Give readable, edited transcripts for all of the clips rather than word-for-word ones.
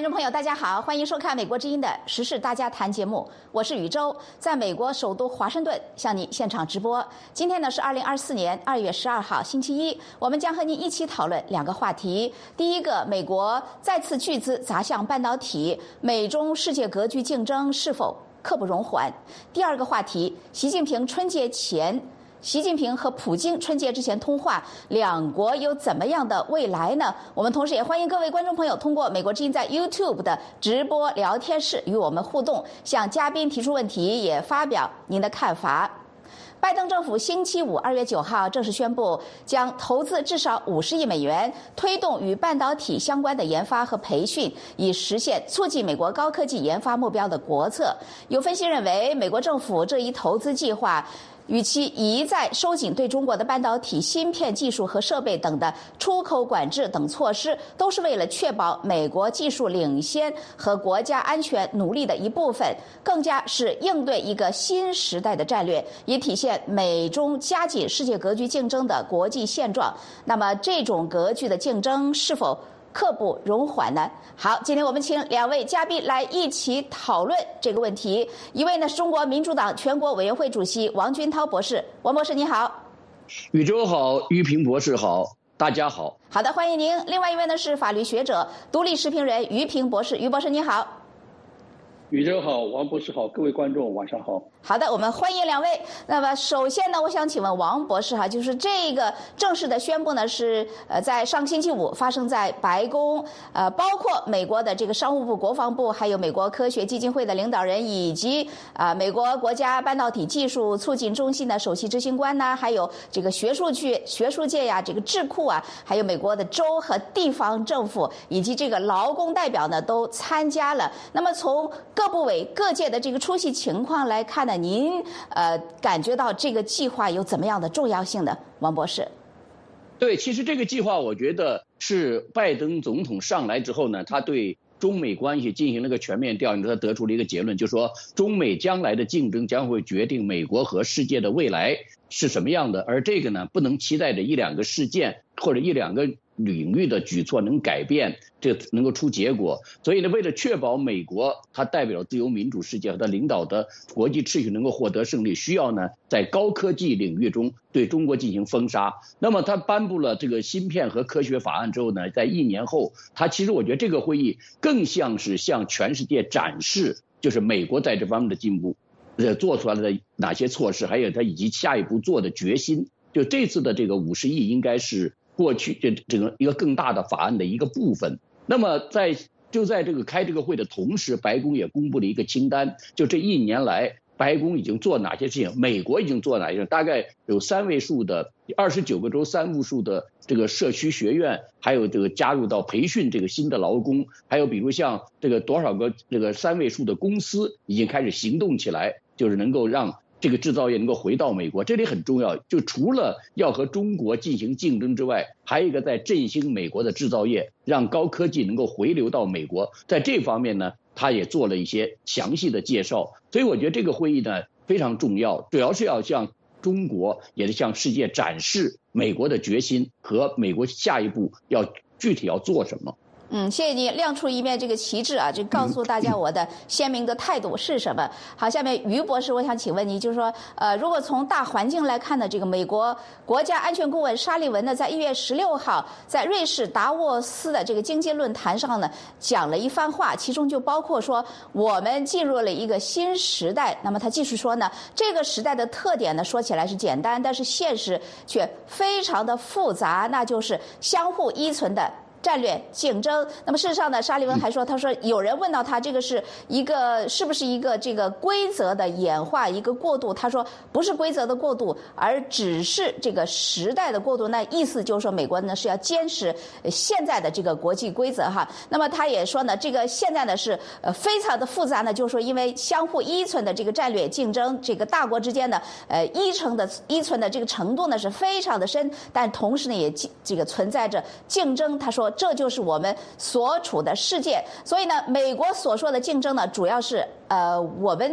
众朋友，大家好，欢迎收看《美国之音》的时事大家谈节目，我是宇宙，在美国首都华盛顿向你现场直播。今天呢是2024年2月12号，星期一，我们将和您一起讨论两个话题。第一个，美国再次巨资砸向半导体，美中世界格局竞争是否刻不容缓？第二个话题，习近平春节前。习近平和普京春节之前通话，两国有怎么样的未来呢？我们同时也欢迎各位观众朋友通过美国之音在 YouTube 的直播聊天室与我们互动，向嘉宾提出问题，也发表您的看法。拜登政府星期五2月9号正式宣布，将投资至少50亿美元，推动与半导体相关的研发和培训，以实现促进美国高科技研发目标的国策。有分析认为，美国政府这一投资计划与其一再收紧对中国的半导体芯片技术和设备等的出口管制等措施，都是为了确保美国技术领先和国家安全努力的一部分，更加是应对一个新时代的战略，以体现美中加紧世界格局竞争的国际现状。那么这种格局的竞争是否刻不容缓呢？好，今天我们请两位嘉宾来一起讨论这个问题。一位呢是中国民主党全国委员会主席王军涛博士，王博士你好。 宇宙好，于平博士好，大家好。 好的，欢迎您。另外一位呢是法律学者、独立时评人于平博士，于博士你好。 宇宙好，王博士好，各位观众晚上好。 好的，我们欢迎两位。那么首先呢，我想请问王博士就是这个正式的宣布呢是在上个星期五发生在白宫，包括美国的这个商务部、国防部，还有美国科学基金会的领导人，以及美国国家半导体技术促进中心的首席执行官呢，还有这个学术界呀，这个智库啊，还有美国的州和地方政府以及这个劳工代表呢都参加了。那么从各部委各界的这个出席情况来看呢，您感觉到这个计划有怎么样的重要性呢？王博士。 对，其实这个计划我觉得是拜登总统上来之后呢，他对中美关系进行了个全面调研，他得出了一个结论，就是说中美将来的竞争将会决定美国和世界的未来是什么样的，而这个呢不能期待着一两个事件或者一两个领域的举措能改变，这能够出结果。所以呢，为了确保美国它代表自由民主世界和它领导的国际秩序能够获得胜利，需要呢在高科技领域中对中国进行封杀。那么他颁布了这个芯片和科学法案之后呢，在1年后，他其实我觉得这个会议更像是向全世界展示，就是美国在这方面的进步，做出来的哪些措施，还有他以及下一步做的决心。就这次的这个50亿应该是过去这个一个更大的法案的一个部分。那么就在这个开这个会的同时，白宫也公布了一个清单，就这1年来白宫已经做哪些事情，美国已经做哪些事情，大概有3位数的29个州3位数的这个社区学院，还有这个加入到培训这个新的劳工，还有比如像这个多少个这个3位数的公司已经开始行动起来，就是能够让这个制造业能够回到美国。这里很重要，就除了要和中国进行竞争之外，还有一个在振兴美国的制造业，让高科技能够回流到美国。在这方面呢，他也做了一些详细的介绍。所以我觉得这个会议呢非常重要，主要是要向中国也是向世界展示美国的决心和美国下一步具体要做什么。 谢谢你亮出一面这个旗帜就告诉大家我的鲜明的态度是什么。好，下面于博士，我想请问你，就是说，如果从大环境来看呢，这个美国国家安全顾问沙利文呢，在1月16号在瑞士达沃斯的这个经济论坛上呢，讲了一番话，其中就包括说我们进入了一个新时代。那么他继续说呢，这个时代的特点呢，说起来是简单，但是现实却非常的复杂，那就是相互依存的战略竞争。那么事实上呢，沙利文还说，他说有人问到他这个是不是一个这个规则的演化，一个过渡，他说不是规则的过渡，而只是这个时代的过渡。那意思就是说美国呢是要坚持现在的这个国际规则哈。那么他也说呢，这个现在呢是非常的复杂呢，就是说因为相互依存的这个战略竞争，这个大国之间的依存的这个程度呢是非常的深，但同时呢也这个存在着竞争。他说这就是我们所处的世界。所以呢，美国所说的竞争呢，主要是我们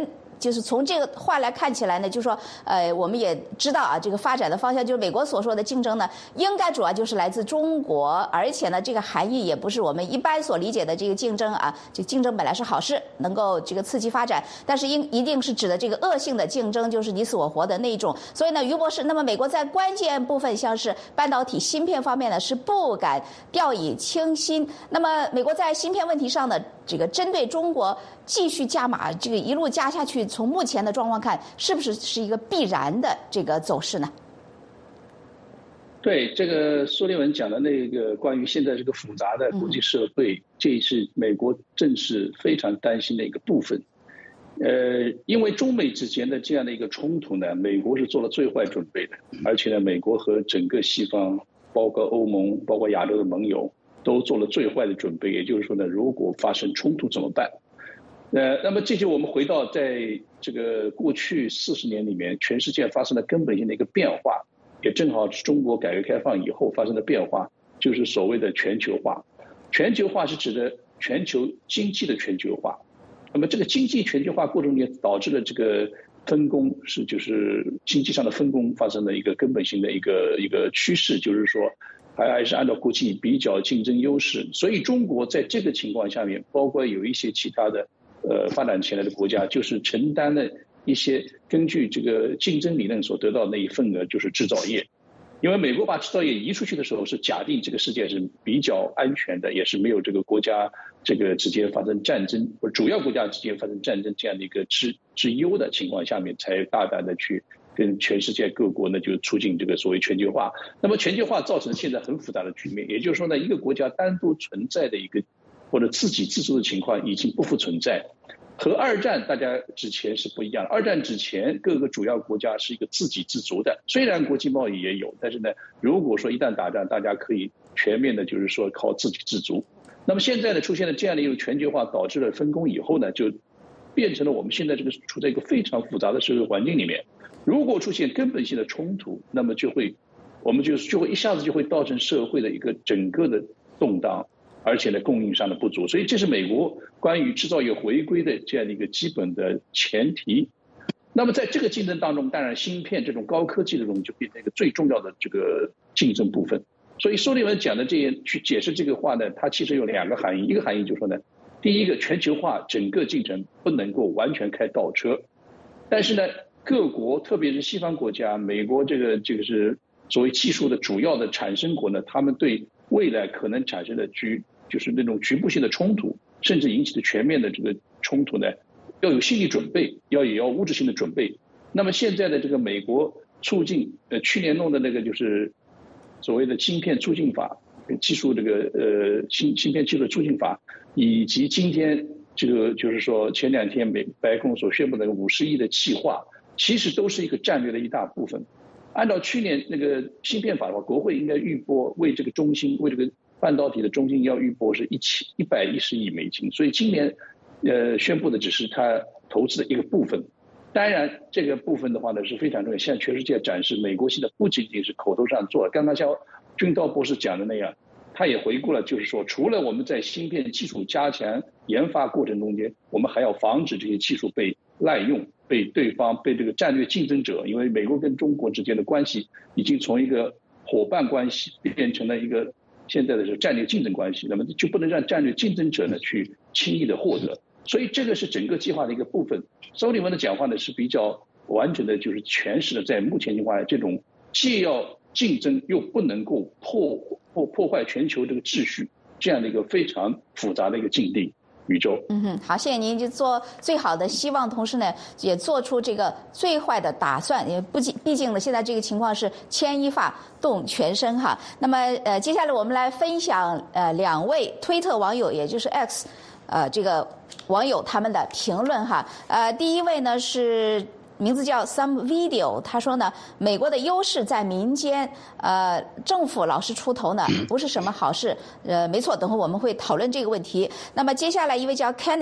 就是从这个话来看起来呢，就是说我们也知道啊，这个发展的方向就是美国所说的竞争呢，应该主要就是来自中国，而且呢，这个含义也不是我们一般所理解的这个竞争啊，这竞争本来是好事，能够这个刺激发展，但是一定是指的这个恶性的竞争，就是你死我活的那一种。所以呢，于博士，那么美国在关键部分，像是半导体芯片方面呢，是不敢掉以轻心。那么美国在芯片问题上呢，这个针对中国继续加码，这个一路加下去，从目前的状况看，是不是一个必然的这个走势呢？ 对，这个苏利文讲的那个关于现在这个复杂的国际社会，这是美国正是非常担心的一个部分。因为中美之间的这样的一个冲突呢，美国是做了最坏准备的，而且呢，美国和整个西方，包括欧盟，包括亚洲的盟友，都做了最坏的准备。也就是说呢，如果发生冲突怎么办？那么这就我们回到在这个过去40年里面，全世界发生了根本性的一个变化，也正好是中国改革开放以后发生的变化，就是所谓的全球化。全球化是指的全球经济的全球化。那么这个经济全球化过程中导致了这个分工就是经济上的分工发生了一个根本性的一个趋势，就是说还是按照国际比较竞争优势。所以中国在这个情况下面，包括有一些其他的发展起来的国家，就是承担了一些根据这个竞争理论所得到的那一份额，就是制造业。因为美国把制造业移出去的时候，是假定这个世界是比较安全的，也是没有这个国家这个直接发生战争，或者主要国家直接发生战争这样的一个之忧的情况下面，才大胆的去跟全世界各国呢就促进这个所谓全球化。那么全球化造成现在很复杂的局面，也就是说呢，一个国家单独存在的一个或者自给自足的情况已经不复存在。和二战大家之前是不一样的，二战之前各个主要国家是一个自给自足的，虽然国际贸易也有，但是呢，如果说一旦打仗，大家可以全面的就是说靠自给自足。那么现在呢，出现了这样的一个全球化，导致了分工以后呢，就变成了我们现在这个处在一个非常复杂的社会环境里面。如果出现根本性的冲突，那么我们就会一下子就会造成社会的一个整个的动荡，而且呢，供应上的不足。所以这是美国关于制造业回归的这样的一个基本的前提。那么在这个竞争当中，当然芯片这种高科技的东西就变成一个最重要的这个竞争部分。所以苏利文讲的这些去解释这个话呢，它其实有2个含义。一个含义就是说呢，第一个，全球化整个进程不能够完全开倒车，但是呢，各国特别是西方国家，美国这个是所谓技术的主要的产生国呢，他们对未来可能产生的就是那种局部性的冲突，甚至引起的全面的这个冲突呢，要有心理准备，也要物质性的准备。那么现在的这个美国促进去年弄的那个就是所谓的芯片促进法，技术这个芯片技术促进法，以及今天这个就是说前2天白宫所宣布的50亿的计划，其实都是一个战略的一大部分。按照去年那个芯片法的话，国会应该预拨为这个中芯，为这个半导体的中芯要预拨是110亿美金，所以今年宣布的只是他投资的一个部分。当然这个部分的话呢是非常重要，向全世界展示美国现在不仅仅是口头上做，刚刚像军道博士讲的那样，他也回顾了，就是说除了我们在芯片技术加强研发过程中间，我们还要防止这些技术被滥用，被对方被这个战略竞争者，因为美国跟中国之间的关系已经从一个伙伴关系变成了一个现在的是战略竞争关系，那么就不能让战略竞争者呢去轻易的获得。所以这个是整个计划的一个部分。苏利文的讲话呢是比较完整的，就是诠释了在目前情况下这种既要竞争又不能够破坏全球这个秩序这样的一个非常复杂的一个境地。宇宙。 好，谢谢您，就做最好的希望，同时呢，也做出这个最坏的打算。也毕竟呢，现在这个情况是牵一发动全身哈。那么接下来我们来分享2位推特网友，也就是 X 这个网友他们的评论哈。第一位呢是名字叫 Some Video， 他说呢，美国的优势在民间，政府老是出头呢，不是什么好事。没错，等会我们会讨论这个问题。那么接下来一位叫 Kenneth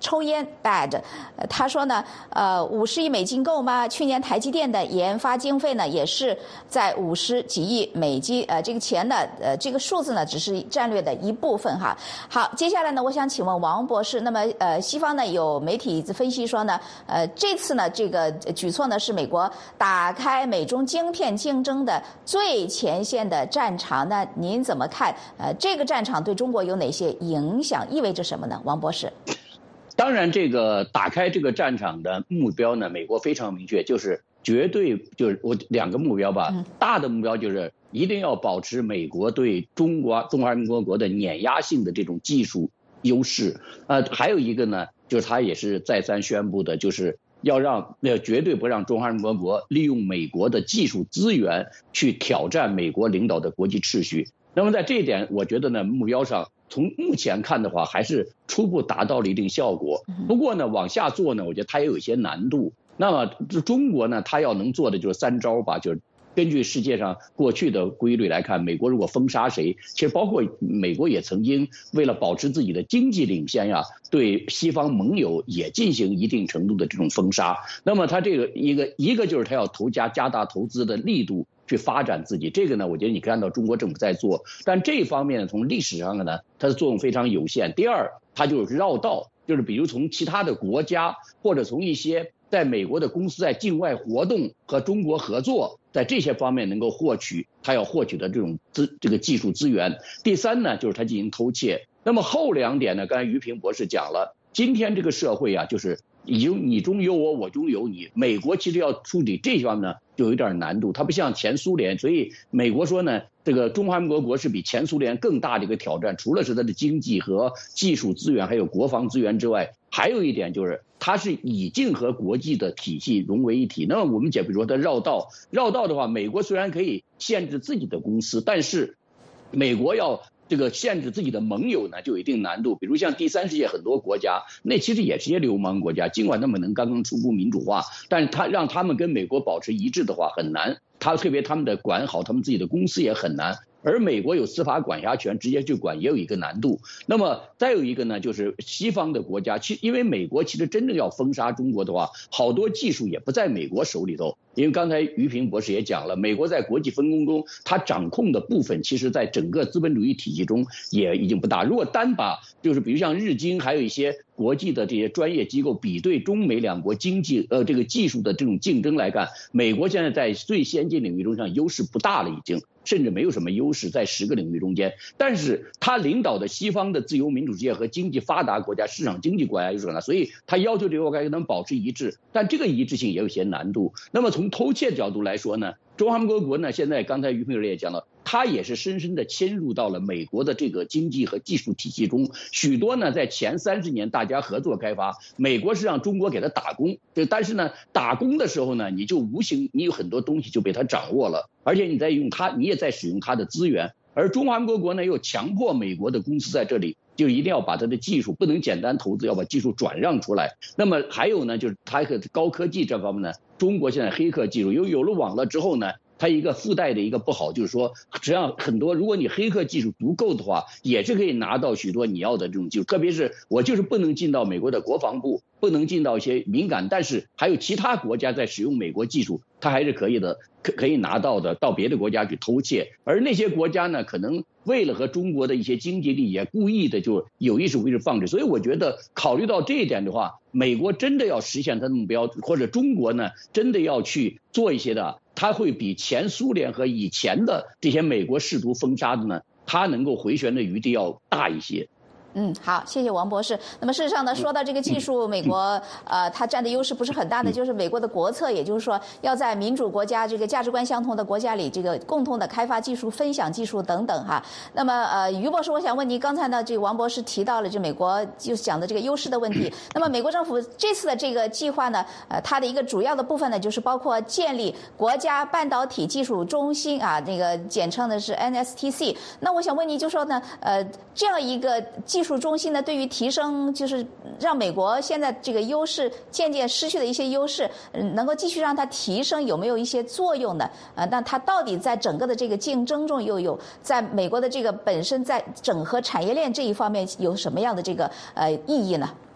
抽烟 bad， 他说呢，50亿美金够吗？去年台积电的研发经费呢也是在50几亿美金，这个钱呢，这个数字呢只是战略的一部分哈。好，接下来呢，我想请问王博士，那么西方呢有媒体分析说呢，这次呢这个举措呢是美国打开美中晶片竞争的最前线的战场，那您怎么看？这个战场对中国有哪些影响？意味着什么呢？王博士。 当然，这个打开这个战场的目标呢，美国非常明确，就是绝对就是我2个目标吧。大的目标就是一定要保持美国对中华人民共和国的碾压性的这种技术优势。还有一个呢，就是他也是再三宣布的，就是要绝对不让中华人民共和国利用美国的技术资源去挑战美国领导的国际秩序。那么在这一点，我觉得呢，目标上从目前看的话，还是初步达到了一定效果。不过呢，往下做呢，我觉得它也有一些难度。那么中国呢，它要能做的就是3招吧，就是根据世界上过去的规律来看，美国如果封杀谁，其实包括美国也曾经为了保持自己的经济领先呀，对西方盟友也进行一定程度的这种封杀。那么它这个一个就是它要加大投资的力度去发展自己，这个呢，我觉得你看到中国政府在做，但这一方面从历史上呢，它的作用非常有限。第二，它就是绕道，就是比如从其他的国家或者从一些在美国的公司在境外活动和中国合作，在这些方面能够获取他要获取的这个技术资源。第三呢，就是他进行偷窃。那么后2点呢，刚才于平博士讲了，今天这个社会啊，就是你中有我，我中有你。美国其实要处理这方面呢，就有点难度。它不像前苏联，所以美国说呢，这个中华民国是比前苏联更大的一个挑战。除了是它的经济和技术资源，还有国防资源之外，还有一点就是它是已经和国际的体系融为一体。那么我们比如说它绕道的话，美国虽然可以限制自己的公司，但是美国要这个限制自己的盟友呢，就有一定难度。比如像第三世界很多国家，那其实也是些流氓国家，尽管他们能刚刚初步民主化，但是让他们跟美国保持一致的话很难。特别他们的管好他们自己的公司也很难。而美国有司法管辖权，直接去管也有一个难度。那么再有一个呢，就是西方的国家，因为美国其实真正要封杀中国的话，好多技术也不在美国手里头。因为刚才于平博士也讲了，美国在国际分工中，它掌控的部分，其实在整个资本主义体系中也已经不大。如果单把就是比如像日经，还有一些国际的这些专业机构比对中美两国经济这个技术的这种竞争来看，美国现在在最先进领域中上优势不大了，已经甚至没有什么优势在10个领域中间。但是他领导的西方的自由民主世界和经济发达国家、市场经济国家有什么呢？所以他要求这个国家跟他们保持一致，但这个一致性也有些难度。那么从偷窃角度来说呢，中华民国呢，现在刚才于平也讲了，它也是深深的侵入到了美国的这个经济和技术体系中。许多呢，在前30年大家合作开发，美国是让中国给他打工，但是呢，打工的时候呢，你就无形你有很多东西就被他掌握了，而且你在用它，你也在使用它的资源。而中华民国呢，又强迫美国的公司在这里就一定要把它的技术不能简单投资，要把技术转让出来。那么还有呢，就是它和高科技这方面呢，中国现在黑客技术有了网络之后呢，它一个附带的一个不好就是说，实际上很多如果你黑客技术足够的话，也是可以拿到许多你要的这种技术。特别是我就是不能进到美国的国防部，不能进到一些敏感，但是还有其他国家在使用美国技术，它还是可以的，可以拿到的，到别的国家去偷窃。而那些国家呢，可能为了和中国的一些经济利益，故意的就有意识无意识放置。所以我觉得考虑到这一点的话，美国真的要实现它的目标，或者中国呢真的要去做一些的，它会比前苏联和以前的这些美国试图封杀的呢，它能够回旋的余地要大一些。 好，谢谢王博士。那么事实上呢，说到这个技术，美国它占的优势不是很大的，就是美国的国策，也就是说要在民主国家这个价值观相同的国家里，这个共同的开发技术、分享技术等等哈。那么于博士，我想问您，刚才呢，这个王博士提到了这美国就讲的这个优势的问题。那么美国政府这次的这个计划呢，它的一个主要的部分呢，就是包括建立国家半导体技术中心啊，这个简称的是 NSTC。那我想问您，就说呢，这样一个技术中心呢，对于提升就是让美国现在这个优势渐渐失去的一些优势，能够继续让它提升，有没有一些作用呢？那它到底在整个的这个竞争中又有在美国的这个本身在整合产业链这一方面有什么样的这个意义呢？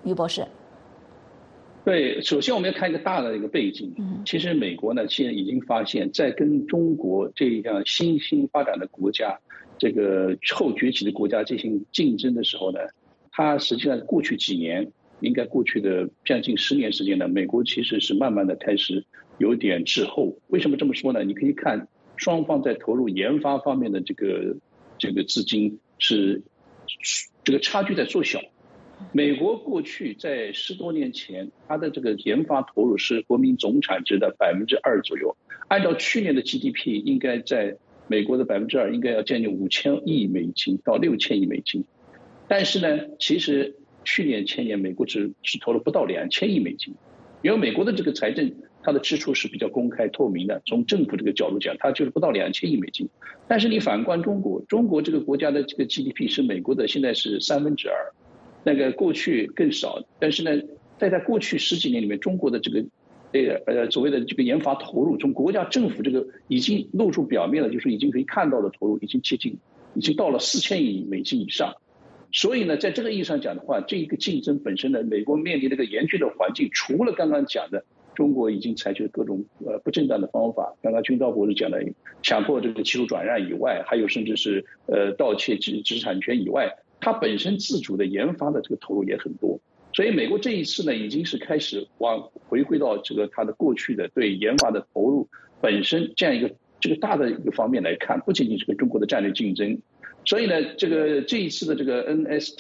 于博士。 对，首先我们要看一个大的一个背景。其实美国呢，现在已经发现，在跟中国这样新兴发展的国家、这个后崛起的国家进行竞争的时候呢，它实际上过去几年，应该过去的将近10年时间呢，美国其实是慢慢的开始有点滞后。为什么这么说呢？你可以看双方在投入研发方面的这个资金是这个差距在缩小。美国过去在10多年前，它的这个研发投入是国民总产值的2%左右。按照去年的 GDP， 应该在美国的2%，应该要将近5000亿美金到6000亿美金。但是呢，其实去年前年美国只投了不到2000亿美金，因为美国的这个财政它的支出是比较公开透明的，从政府这个角度讲，它就是不到2000亿美金。但是你反观中国，中国这个国家的这个 GDP 是美国的现在是2/3。那个过去更少，但是呢，在过去10几年里面，中国的这个所谓的这个研发投入，从国家政府这个已经露出表面了，就是已经可以看到的投入已经到了4000亿美金以上。所以呢，在这个意义上讲的话，这一个竞争本身呢，美国面临这个严峻的环境，除了刚刚讲的中国已经采取各种不正当的方法，刚刚军刀博士讲的强迫这个技术转让以外，还有甚至是盗窃知识产权以外，它本身自主的研发的这个投入也很多。所以美国这一次呢，已经是开始回归到这个它的过去的对研发的投入本身这样一个这个大的一个方面来看，不仅仅是跟中国的战略竞争。所以呢，这一次的这个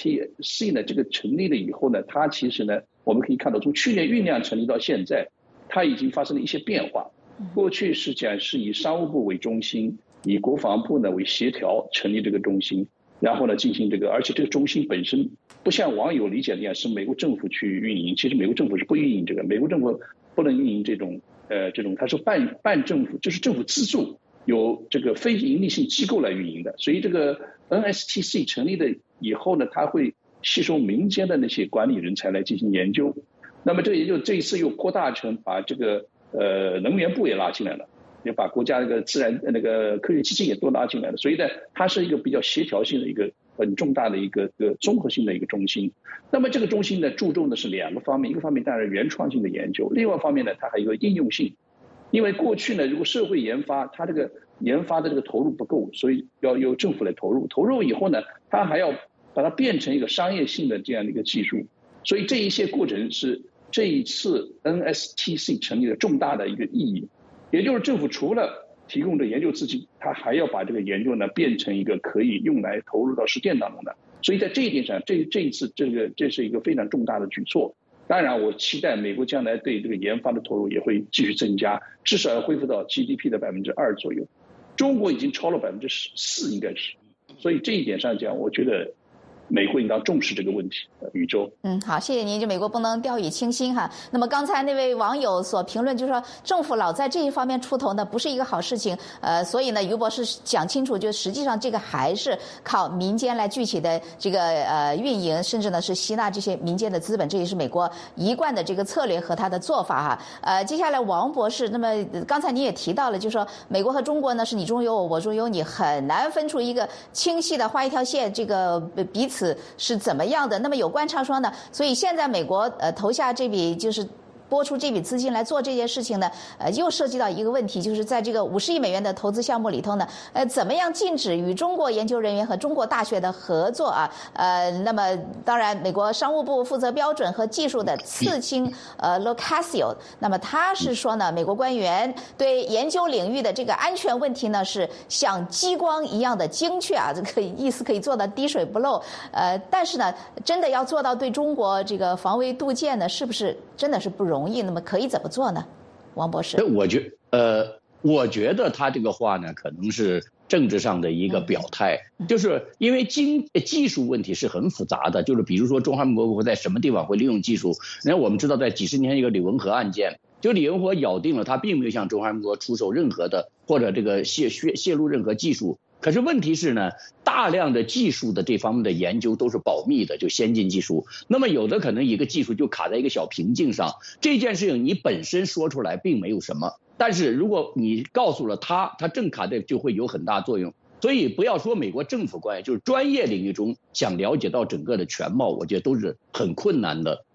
NSTC 呢，这个成立了以后呢，它其实呢，我们可以看到从去年酝酿成立到现在，它已经发生了一些变化。过去是以商务部为中心，以国防部呢为协调成立这个中心，然后呢进行这个，而且这个中心本身不像网友理解的那样是美国政府去运营，其实美国政府是不运营这个，美国政府不能运营这种它是半政府，就是政府资助，由这个非营利性机构来运营的。所以这个 NSTC 成立的以后呢，它会吸收民间的那些管理人才来进行研究。那么这一次又扩大成把这个能源部也拉进来了，也把国家那个自然那个科学基金也都拉进来了。所以呢，它是一个比较协调性的一个很重大的一个综合性的一个中心。那么这个中心呢，注重的是2个方面，一个方面当然原创性的研究，另外一方面呢，它还有一个应用性。因为过去呢，如果社会研发，它这个研发的这个投入不够，所以要由政府来投入。投入以后呢，它还要把它变成一个商业性的这样的一个技术。所以这一些过程是这一次 NSTC 成立的重大的一个意义。也就是政府除了提供的研究资金，它还要把这个研究呢变成一个可以用来投入到实践当中的。所以在这一点上，这一次这是一个非常重大的举措。当然，我期待美国将来对这个研发的投入也会继续增加，至少要恢复到 GDP 的2%左右。中国已经超了4%，应该是。所以这一点上讲，我觉得美国应当重视这个问题。宇宙， 好，谢谢您。就美国不能掉以轻心哈。那么刚才那位网友所评论，就是说政府老在这一方面出头呢，不是一个好事情。所以呢，于博士讲清楚，就实际上这个还是靠民间来具体的这个运营，甚至呢是吸纳这些民间的资本，这也是美国一贯的这个策略和他的做法哈。接下来王博士，那么刚才你也提到了，就是说美国和中国呢是你中有我，我中有你，很难分出一个清晰的画一条线，这个彼此是怎么样的。那么有观察说呢，所以现在美国投下这笔就是拨出这笔资金来做这件事情呢，又涉及到一个问题，就是在这个50亿美元的投资项目里头呢，怎么样禁止与中国研究人员和中国大学的合作啊？那么当然，美国商务部负责标准和技术的次卿Locascio， 那么他是说呢，美国官员对研究领域的这个安全问题呢，是像激光一样的精确啊，这个意思可以做到滴水不漏。但是呢，真的要做到对中国这个防微杜渐呢，是不是真的是不容易？那么可以怎么做呢，王博士？ 我觉得他这个话呢，可能是政治上的一个表态，就是因为技术问题是很复杂的，就是比如说中华民国会在什么地方会利用技术。那我们知道，在几十年前一个李文和案件，就李文和咬定了他并没有向中华民国出售任何的或者这个泄露任何技术。可是问题是呢，大量的技术的这方面的研究都是保密的，就先进技术。那么有的可能一个技术就卡在一个小瓶颈上，这件事情你本身说出来并没有什么，但是如果你告诉了他正卡在就会有很大作用。所以不要说美国政府官员，就是专业领域中想了解到整个的全貌，我觉得都是很困难的。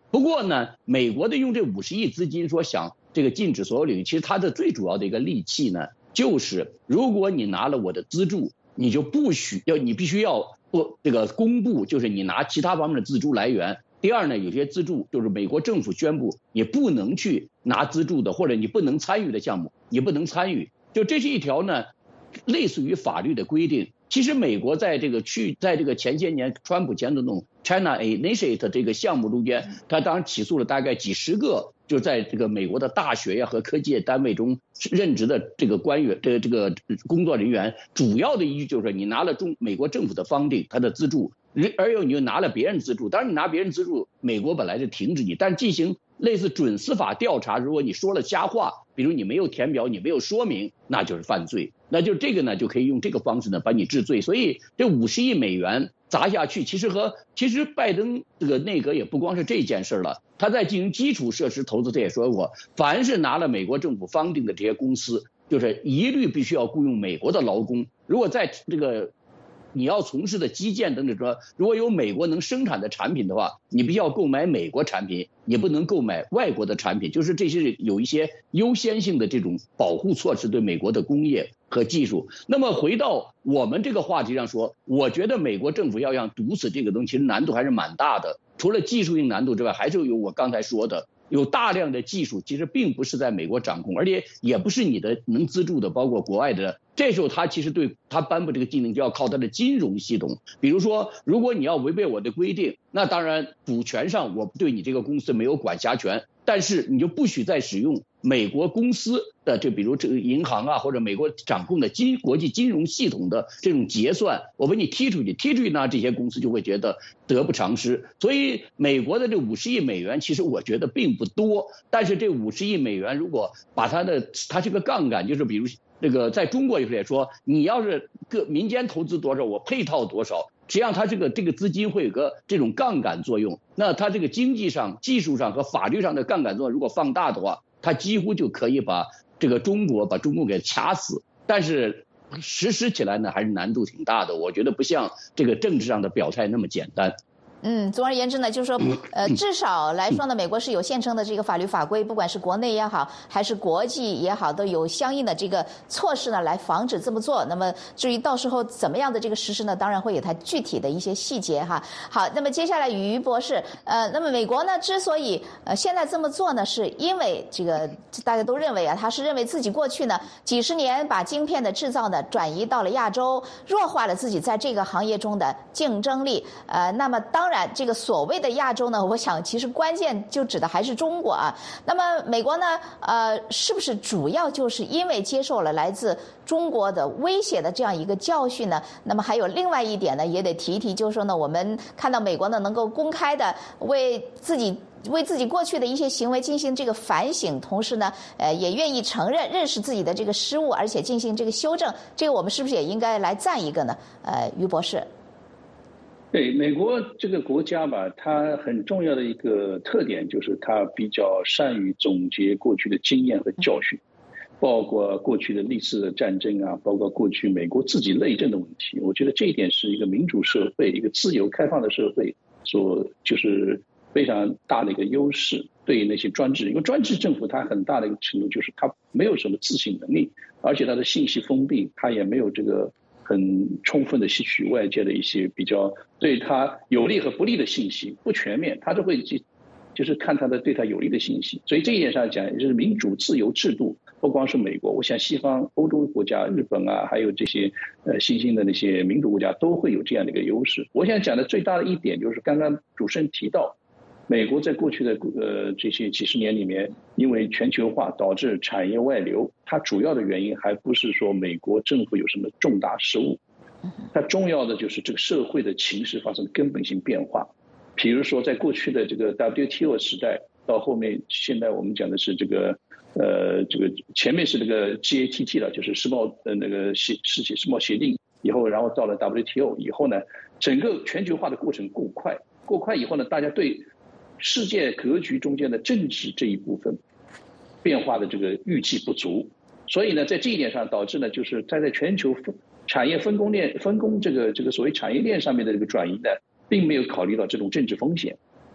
不过呢，美国的用这50亿资金说想这个禁止所有领域，其实它的最主要的一个利器呢，就是如果你拿了我的资助，你就你必须要这个公布，就是你拿其他方面的资助来源。第二呢，有些资助就是美国政府宣布你不能去拿资助的，或者你不能参与的项目，你不能参与。就这是一条呢，类似于法律的规定。其实美国在这个前些年川普前总统 China Initiative 这个项目中间，他当然起诉了大概几十个就在这个美国的大学和科技单位中任职的这个官员这个工作人员，主要的依据就是你拿了美国政府的 funding 他的资助，而又你又拿了别人资助，当然你拿别人资助，美国本来就停止你，但进行类似准司法调查，如果你说了瞎话，比如你没有填表，你没有说明，那就是犯罪。那就这个呢，就可以用这个方式呢把你治罪。所以这50亿美元砸下去，其实拜登这个内阁也不光是这件事了，他在进行基础设施投资，他也说过，凡是拿了美国政府funding的这些公司，就是一律必须要雇佣美国的劳工。如果在这个你要从事的基建等等说，如果有美国能生产的产品的话，你必须要购买美国产品，你不能购买外国的产品，就是这些有一些优先性的这种保护措施对美国的工业和技术。那么回到我们这个话题上说，我觉得美国政府要想堵死这个东西，其实难度还是蛮大的。除了技术性难度之外，还是有我刚才说的，有大量的技术其实并不是在美国掌控，而且也不是你的能资助的，包括国外的。这时候他其实对他颁布这个禁令就要靠他的金融系统。比如说，如果你要违背我的规定，那当然主权上我对你这个公司没有管辖权，但是你就不许再使用美国公司的比如这个银行啊，或者美国掌控的国际金融系统的这种结算，我把你踢出去呢，这些公司就会觉得得不偿失。所以美国的这50亿美元，其实我觉得并不多，但是这50亿美元如果把它这个杠杆，就是比如这个在中国也说，你要是民间投资多少，我配套多少。实际上它这个资金会有个这种杠杆作用，那它这个经济上、技术上和法律上的杠杆作用如果放大的话，它几乎就可以把中国给掐死。但是实施起来呢，还是难度挺大的。我觉得不像这个政治上的表态那么简单。 总而言之呢，就是说，至少来说呢，美国是有现成的这个法律法规，不管是国内也好，还是国际也好，都有相应的这个措施呢，来防止这么做。那么至于到时候怎么样的这个实施呢，当然会有它具体的一些细节哈。好，那么接下来于博士，那么美国呢之所以现在这么做呢，是因为这个大家都认为啊，他是认为自己过去呢几十年把晶片的制造呢转移到了亚洲，弱化了自己在这个行业中的竞争力。那么当然，这个所谓的亚洲呢，我想其实关键就指的还是中国啊。那么美国呢，是不是主要就是因为接受了来自中国的威胁的这样一个教训呢？那么还有另外一点呢，也得提一提，就是说呢，我们看到美国呢能够公开的为自己过去的一些行为进行这个反省，同时呢，也愿意认识自己的这个失误，而且进行这个修正，这个我们是不是也应该来赞一个呢？于博士。 对，美国这个国家吧，它很重要的一个特点就是它比较善于总结过去的经验和教训，包括过去的历次的战争啊，包括过去美国自己内政的问题。我觉得这一点是一个民主社会、一个自由开放的社会就是非常大的一个优势。对于那些专制，因为专制政府它很大的一个程度就是它没有什么自省能力，而且它的信息封闭，它也没有这个很充分的吸取外界的一些比较对他有利和不利的信息，不全面，他都会就是看他的对他有利的信息。所以这一点上讲，就是民主自由制度，不光是美国，我想西方欧洲国家、日本啊，还有这些新兴的那些民主国家都会有这样的一个优势。我想讲的最大的一点就是刚刚主持人提到，美国在过去的这些几十年里面，因为全球化导致产业外流，它主要的原因还不是说美国政府有什么重大失误，它重要的就是这个社会的情势发生根本性变化。比如说在过去的这个 WTO 时代，到后面现在我们讲的是这个前面是这个 GATT 了，就是世贸世贸协定以后，然后到了 WTO 以后呢，整个全球化的过程过快以后呢，大家对世界格局中间的政治这一部分变化的这个预计不足，所以呢，在这一点上导致呢，就是在全球产业分工这个所谓产业链上面的这个转移呢，并没有考虑到这种政治风险。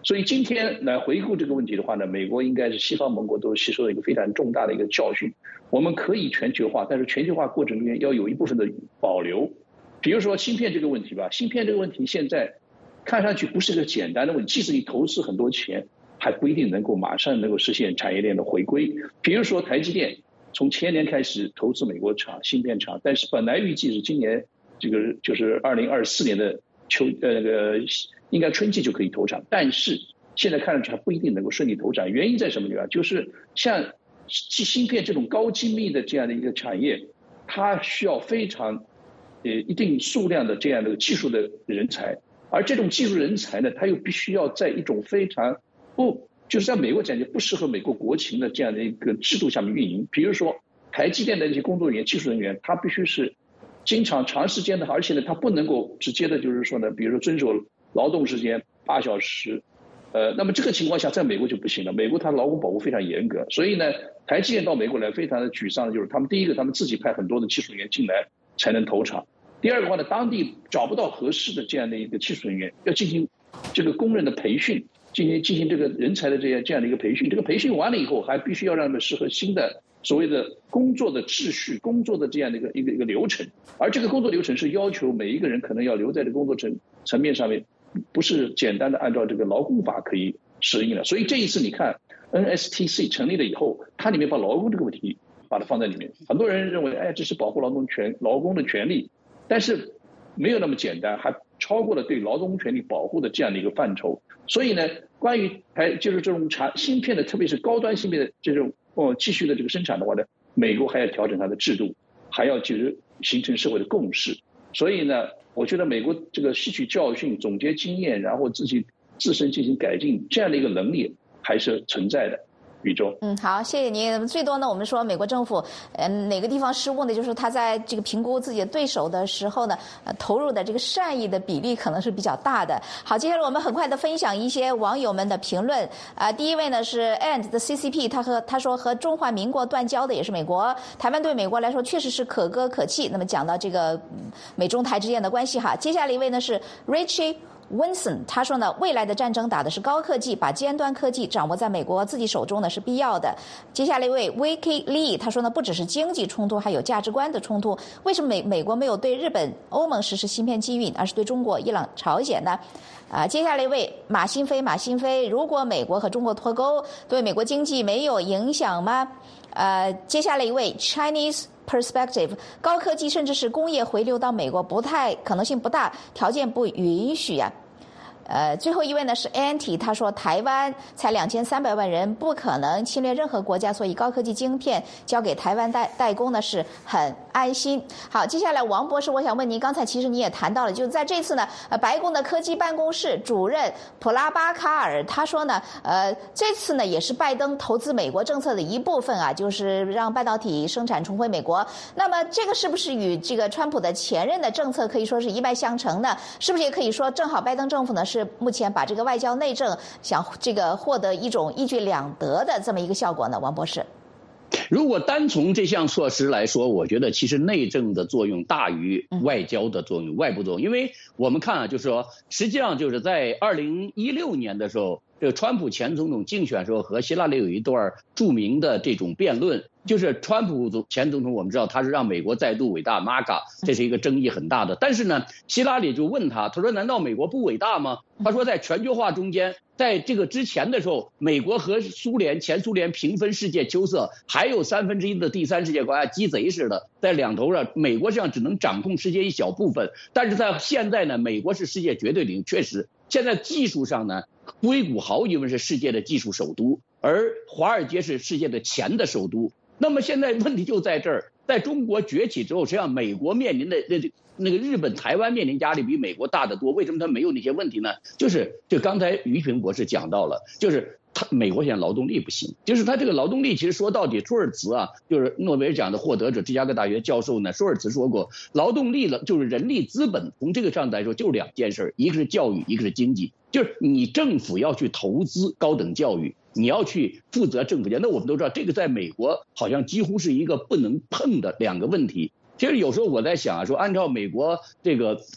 所以今天来回顾这个问题的话呢，美国应该是西方盟国都吸收了一个非常重大的一个教训。我们可以全球化，但是全球化过程中间要有一部分的保留。比如说芯片这个问题吧，芯片这个问题现在看上去不是一个简单的问题，即使你投资很多钱，还不一定能够马上能够实现产业链的回归。比如说台积电从前年开始投资美国厂芯片厂，但是本来预计是今年这个就是2024年的应该春季就可以投产，但是现在看上去还不一定能够顺利投产。原因在什么地方？就是像芯片这种高精密的这样的一个产业，它需要非常一定数量的这样的技术的人才，而这种技术人才呢，他又必须要在一种非常就是在美国讲究不适合美国国情的这样的一个制度下面运营。比如说台积电的一些工作人员、技术人员，他必须是经常长时间的，而且呢，他不能够直接的，就是说呢，比如说遵守劳动时间8小时，那么这个情况下在美国就不行了。美国它劳工保护非常严格，所以呢，台积电到美国来非常的沮丧的就是他们第一个，他们自己派很多的技术人员进来才能投产；第二个话呢，当地找不到合适的这样的一个技术人员，要进行这个工人的培训，进行这个人才的这样的一个培训。这个培训完了以后，还必须要让他们适合新的所谓的工作的秩序、工作的这样的一个流程，而这个工作流程是要求每一个人可能要留在这个工作层面上面，不是简单的按照这个劳工法可以适应的。所以这一次你看 NSTC 成立了以后，它里面把劳工这个问题把它放在里面，很多人认为这是保护劳工的权利，但是没有那么简单，还超过了对劳动权利保护的这样的一个范畴。所以呢，关于就是这种芯片的，特别是高端芯片的这种继续的这个生产的话呢，美国还要调整它的制度，还要就是形成社会的共识。所以呢，我觉得美国这个吸取教训、总结经验，然后自身进行改进，这样的一个能力还是存在的。宇宙， 好，谢谢您。最多呢，我们说美国政府，哪个地方失误呢？就是他在这个评估自己的对手的时候呢，投入的这个善意的比例可能是比较大的。好，接下来我们很快的分享一些网友们的评论。第一位呢是 And 的 CCP， 他说和中华民国断交的也是美国，台湾对美国来说确实是可歌可泣。那么讲到这个美中台之间的关系哈，接下来一位呢是 Richie。Winson 他说呢，未来的战争打的是高科技，把尖端科技掌握在美国自己手中呢是必要的。接下来一位 Vicky Lee 他说呢，不只是经济冲突，还有价值观的冲突。为什么美国没有对日本、欧盟实施芯片禁运，而是对中国、伊朗、朝鲜呢？接下来一位马新飞，如果美国和中国脱钩，对美国经济没有影响吗？接下来一位 Chinese Perspective， 高科技甚至是工业回流到美国可能性不大，条件不允许呀。最后一位呢是 Anti， 他说台湾才2300万人，不可能侵略任何国家，所以高科技晶片交给台湾代工呢是很安心。好，接下来王博士，我想问您，刚才其实你也谈到了，就是在这次呢，白宫的科技办公室主任普拉巴卡尔他说呢，这次呢也是拜登投资美国政策的一部分啊，就是让半导体生产重回美国。那么这个是不是与这个川普的前任的政策可以说是一脉相承呢？是不是也可以说正好拜登政府呢是目前把这个外交内政想这个获得一种一举两得的这么一个效果呢？王博士， 如果单从这项措施来说，我觉得其实内政的作用大于外交的作用、外部作用。因为我们看就是说，实际上就是在2016年的时候，这个川普前总统竞选时候和希拉里有一段著名的这种辩论。就是川普前总统，我们知道他是让美国再度伟大 MAGA， 这是一个争议很大的。但是呢，希拉里就问他说难道美国不伟大吗？他说在全球化中间，在这个之前的时候，美国和前苏联平分世界秋色，还有1/3的第三世界国家鸡贼似的在两头上，美国实际上只能掌控世界一小部分。但是在现在呢，美国是世界绝对领，确实现在技术上呢，硅谷毫无疑问是世界的技术首都，而华尔街是世界的钱的首都。那么现在问题就在这儿，在中国崛起之后，实际上美国面临的那个日本、台湾面临压力比美国大得多。为什么它没有那些问题呢？就刚才于平博士讲到了，就是美国现在劳动力不行，就是他这个劳动力其实说到底，舒尔茨啊，就是诺贝尔奖的获得者，芝加哥大学教授呢，舒尔茨说过，劳动力了就是人力资本，从这个上来说就2件事，一个是教育，一个是经济，就是你政府要去投资高等教育。你要去负责政府家，那我们都知道，这个在美国好像几乎是一个不能碰的2个问题。其实有时候我在想啊，说按照美国这个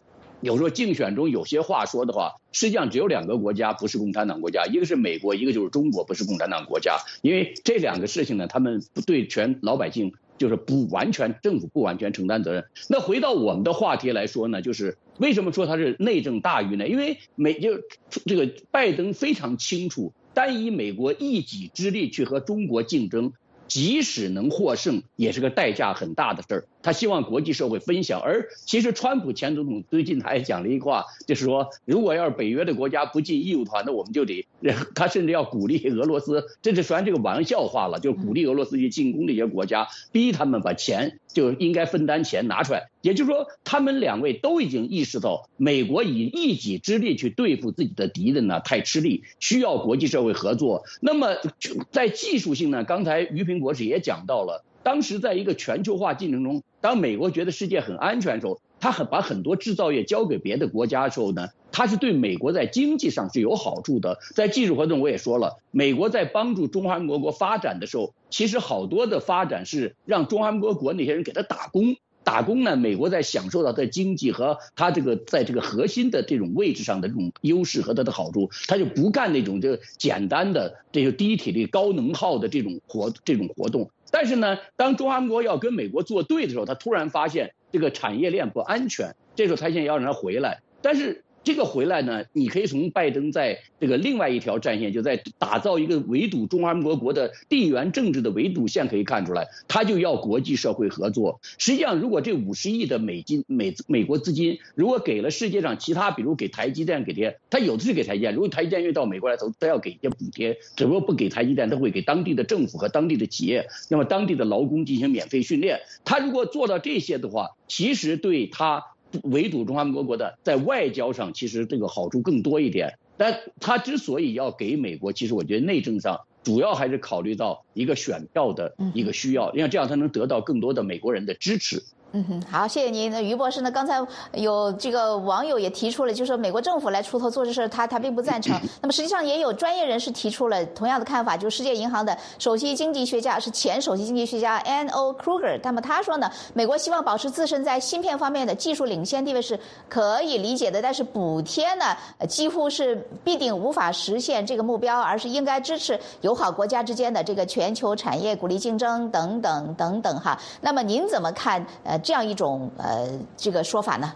有时候竞选中有些话说的话，实际上只有2个国家不是共产党国家，一个是美国，一个就是中国不是共产党国家。因为这2个事情呢，他们不对全老百姓就是政府不完全承担责任。那回到我们的话题来说呢，就是为什么说它是内政大于呢？因为这个拜登非常清楚，单以美国一己之力去和中国竞争，即使能获胜，也是个代价很大的事儿。他希望国际社会分享。而其实川普前总统最近他也讲了一句话，就是说，如果要是北约的国家不进义务团，那我们就得，他甚至要鼓励俄罗斯，这是虽然这个玩笑话了，就是鼓励俄罗斯去进攻这些国家，逼他们把钱就应该分担钱拿出来。也就是说，他们2位都已经意识到，美国以一己之力去对付自己的敌人呢，太吃力，需要国际社会合作。那么在技术性呢，刚才于平博士也讲到了。当时在一个全球化进程中，当美国觉得世界很安全的时候，他把很多制造业交给别的国家的时候呢，他是对美国在经济上是有好处的。在技术活动我也说了，美国在帮助中华民国发展的时候，其实好多的发展是让中华民国那些人给他打工呢，美国在享受到的经济和他在这个核心的这种位置上的这种优势和他的好处，他就不干那种就简单的这个低体力高能耗的这种活动。但是呢，当中华民国要跟美国作对的时候，他突然发现这个产业链不安全，这时候他现在要让他回来。但是这个回来呢，你可以从拜登在这个另外一条战线，就在打造一个围堵中华民国的地缘政治的围堵线可以看出来，他就要国际社会合作。实际上，如果这50亿的美国资金，如果给了世界上其他，比如给台积电给贴，他有的是给台积电，如果台积电愿意到美国来投，他要给一些补贴，只不过不给台积电，他会给当地的政府和当地的企业，那么当地的劳工进行免费训练。他如果做到这些的话，其实对他围堵中华民国的在外交上其实这个好处更多一点。但他之所以要给美国，其实我觉得内政上主要还是考虑到一个选票的一个需要，因为这样他能得到更多的美国人的支持。 好，谢谢您。那于博士呢？刚才有这个网友也提出了，就是说美国政府来出头做这事，他并不赞成。那么实际上也有专业人士提出了同样的看法，就是世界银行的首席经济学家是前首席经济学家 N.O. Kruger， 那么他说呢，美国希望保持自身在芯片方面的技术领先地位是可以理解的，但是补贴呢，几乎是必定无法实现这个目标，而是应该支持友好国家之间的这个全球产业鼓励竞争等等等等哈。那么您怎么看这样一种这个说法呢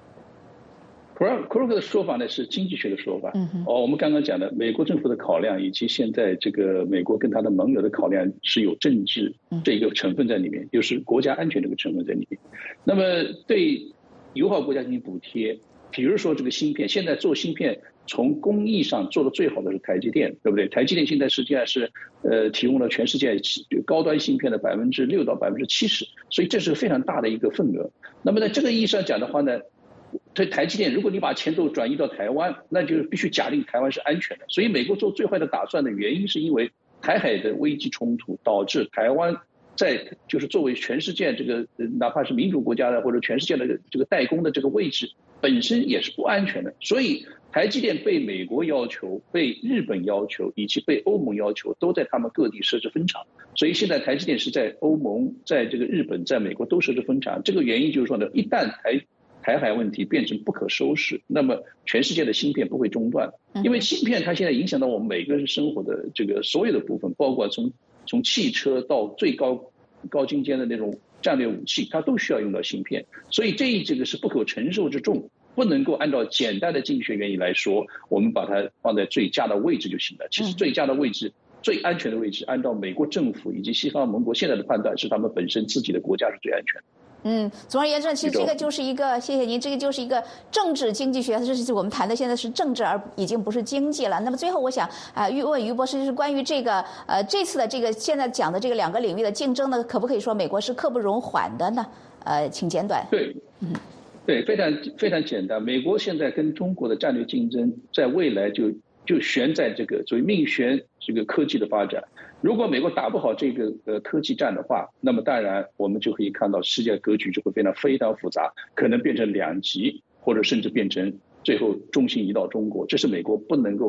？Kruger 的说法呢是经济学的说法。我们刚刚讲的美国政府的考量，以及现在这个美国跟他的盟友的考量是有政治这个成分在里面，就是国家安全这个成分在里面。那么对友好国家进行补贴，比如说这个芯片，现在做芯片从工艺上做的最好的是台积电，对不对？台积电现在实际上是提供了全世界高端芯片的6%到70%，所以这是非常大的一个份额。那么在这个意义上讲的话呢，对台积电，如果你把钱都转移到台湾，那就必须假定台湾是安全的。所以美国做最坏的打算的原因，是因为台海的危机冲突导致台湾就是作为全世界这个哪怕是民主国家的或者全世界的这个代工的这个位置本身也是不安全的。所以台积电被美国要求、被日本要求以及被欧盟要求，都在他们各地设置分厂。所以现在台积电是在欧盟、在这个日本、在美国都设置分厂。这个原因就是说呢，一旦台海问题变成不可收拾，那么全世界的芯片不会中断。因为芯片它现在影响到我们每个人生活的这个所有的部分，包括从汽车到最高精尖的那种战略武器，它都需要用到芯片。所以这个是不可承受之重，不能够按照简单的经济学原理来说，我们把它放在最佳的位置就行了。其实最佳的位置、最安全的位置，按照美国政府以及西方盟国现在的判断，是他们本身自己的国家是最安全的。 总而言之，其实这个就是一个，谢谢您，这个就是一个政治经济学，这是我们谈的现在是政治，而已经不是经济了。那么最后我想问于博士，就是关于这个这次的这个现在讲的这个2个领域的竞争呢，可不可以说美国是刻不容缓的呢？请简短。 对，非常非常简单。美国现在跟中国的战略竞争，在未来就悬在这个所谓命悬这个科技的发展。如果美国打不好这个科技战的话，那么当然我们就可以看到世界格局就会变得非常复杂，可能变成2极，或者甚至变成最后重心移到中国。这是美国不能够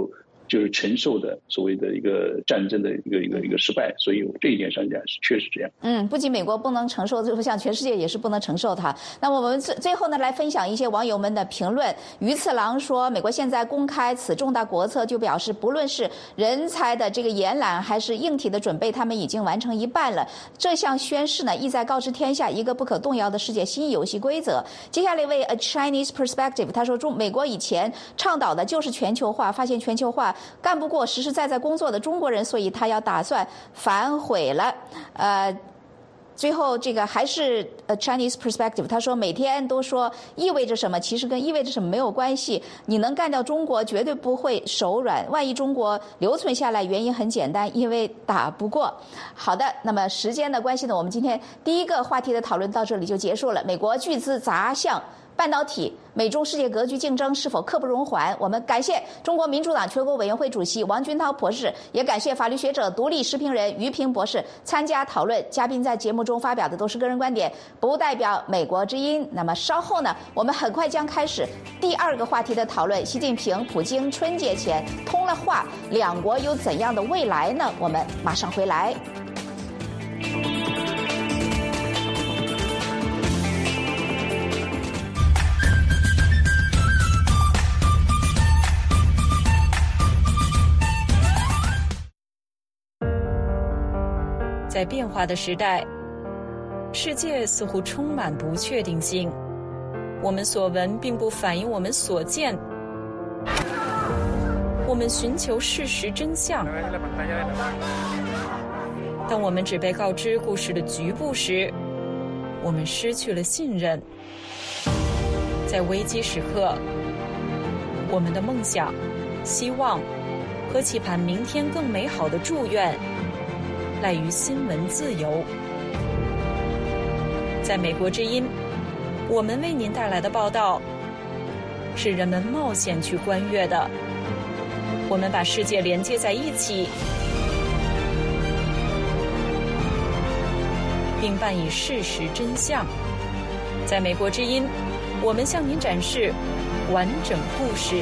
就是承受的所谓的一个战争的一个失败，所以这一点上讲是确实这样。 不仅美国不能承受，就像全世界也是不能承受它。那么我们最后呢，来分享一些网友们的评论。鱼次郎说，美国现在公开此重大国策，就表示不论是人才的这个延揽还是硬体的准备，他们已经完成一半了。这项宣誓呢，意在告知天下一个不可动摇的世界新游戏规则。接下来一位 A Chinese Perspective， 他说，美国以前倡导的就是全球化，发现全球化干不过实实在在工作的中国人，所以他要打算反悔了。最后这个还是Chinese Perspective， 他说每天都说意味着什么，其实跟意味着什么没有关系。你能干掉中国，绝对不会手软。万一中国留存下来，原因很简单，因为打不过。好的，那么时间的关系呢，我们今天第一个话题的讨论到这里就结束了。美国巨资砸向半导体，美中世界格局竞争是否刻不容缓？我们感谢中国民主党全国委员会主席王军涛博士，也感谢法律学者、独立时评人于平博士参加讨论。嘉宾在节目中发表的都是个人观点，不代表美国之音。那么稍后呢，我们很快将开始第二个话题的讨论。习近平、普京春节前通了话，两国有怎样的未来呢？我们马上回来。 在变化的时代，世界似乎充满不确定性。我们所闻并不反映我们所见。我们寻求事实真相。当我们只被告知故事的局部时，我们失去了信任。在危机时刻，我们的梦想、希望和期盼明天更美好的祝愿赖于新闻自由。在美国之音，我们为您带来的报道是人们冒险去观阅的。我们把世界连接在一起，并伴以事实真相。在美国之音，我们向您展示完整故事。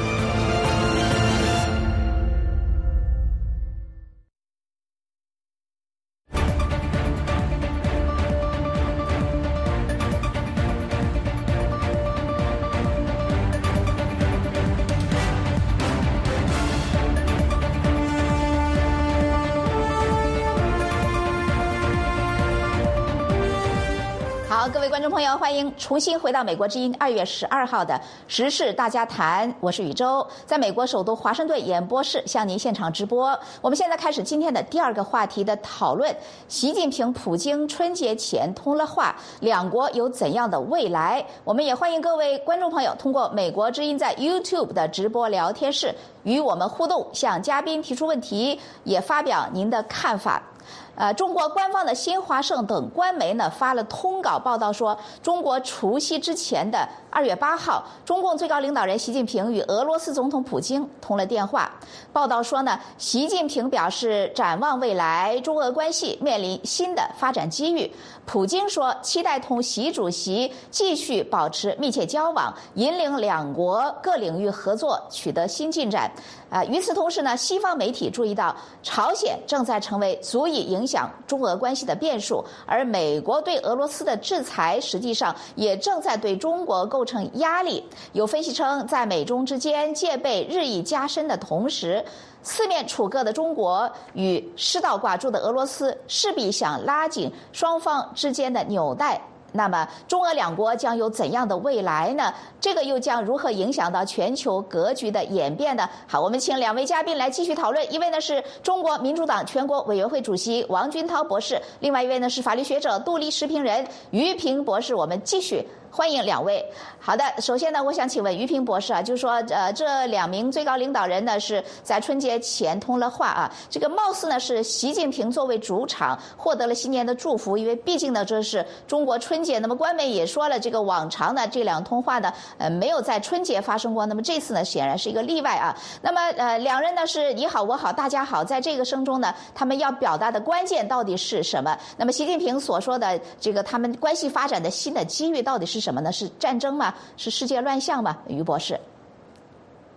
好，各位观众朋友，欢迎重新回到美国之音2月12号的时事大家谈，我是宇宙，在美国首都华盛顿演播室向您现场直播。我们现在开始今天的第二个话题的讨论。习近平、普京春节前通了话，两国有怎样的未来？我们也欢迎各位观众朋友通过美国之音在 YouTube 的直播聊天室与我们互动，向嘉宾提出问题，也发表您的看法。中国官方的新华社等官媒呢发了通稿报道说，中国除夕之前的2月8号，中共最高领导人习近平与俄罗斯总统普京通了电话。报道说呢，习近平表示展望未来，中俄关系面临新的发展机遇。普京说，期待同习主席继续保持密切交往，引领两国各领域合作取得新进展。与此同时呢，西方媒体注意到，朝鲜正在成为足以影响中俄关系的变数，而美国对俄罗斯的制裁实际上也正在对中国构成压力。有分析称，在美中之间戒备日益加深的同时，四面楚歌的中国与失道寡助的俄罗斯势必想拉紧双方之间的纽带。那么中俄两国将有怎样的未来呢？这个又将如何影响到全球格局的演变呢？好，我们请两位嘉宾来继续讨论。一位呢是中国民主党全国委员会主席王军涛博士，另外一位呢是法律学者、独立时评人于平博士。我们继续欢迎两位。好的，首先呢，我想请问于平博士啊，就是说，这两名最高领导人呢是在春节前通了话啊。这个貌似呢是习近平作为主场获得了新年的祝福，因为毕竟呢这是中国春节。那么官媒也说了，这个往常呢这两通话呢没有在春节发生过，那么这次呢显然是一个例外啊。那么两人呢是你好我好大家好，在这个声中呢，他们要表达的关键到底是什么？那么习近平所说的这个他们关系发展的新的机遇到底是什么呢？是战争吗？是世界乱象吗？于博士。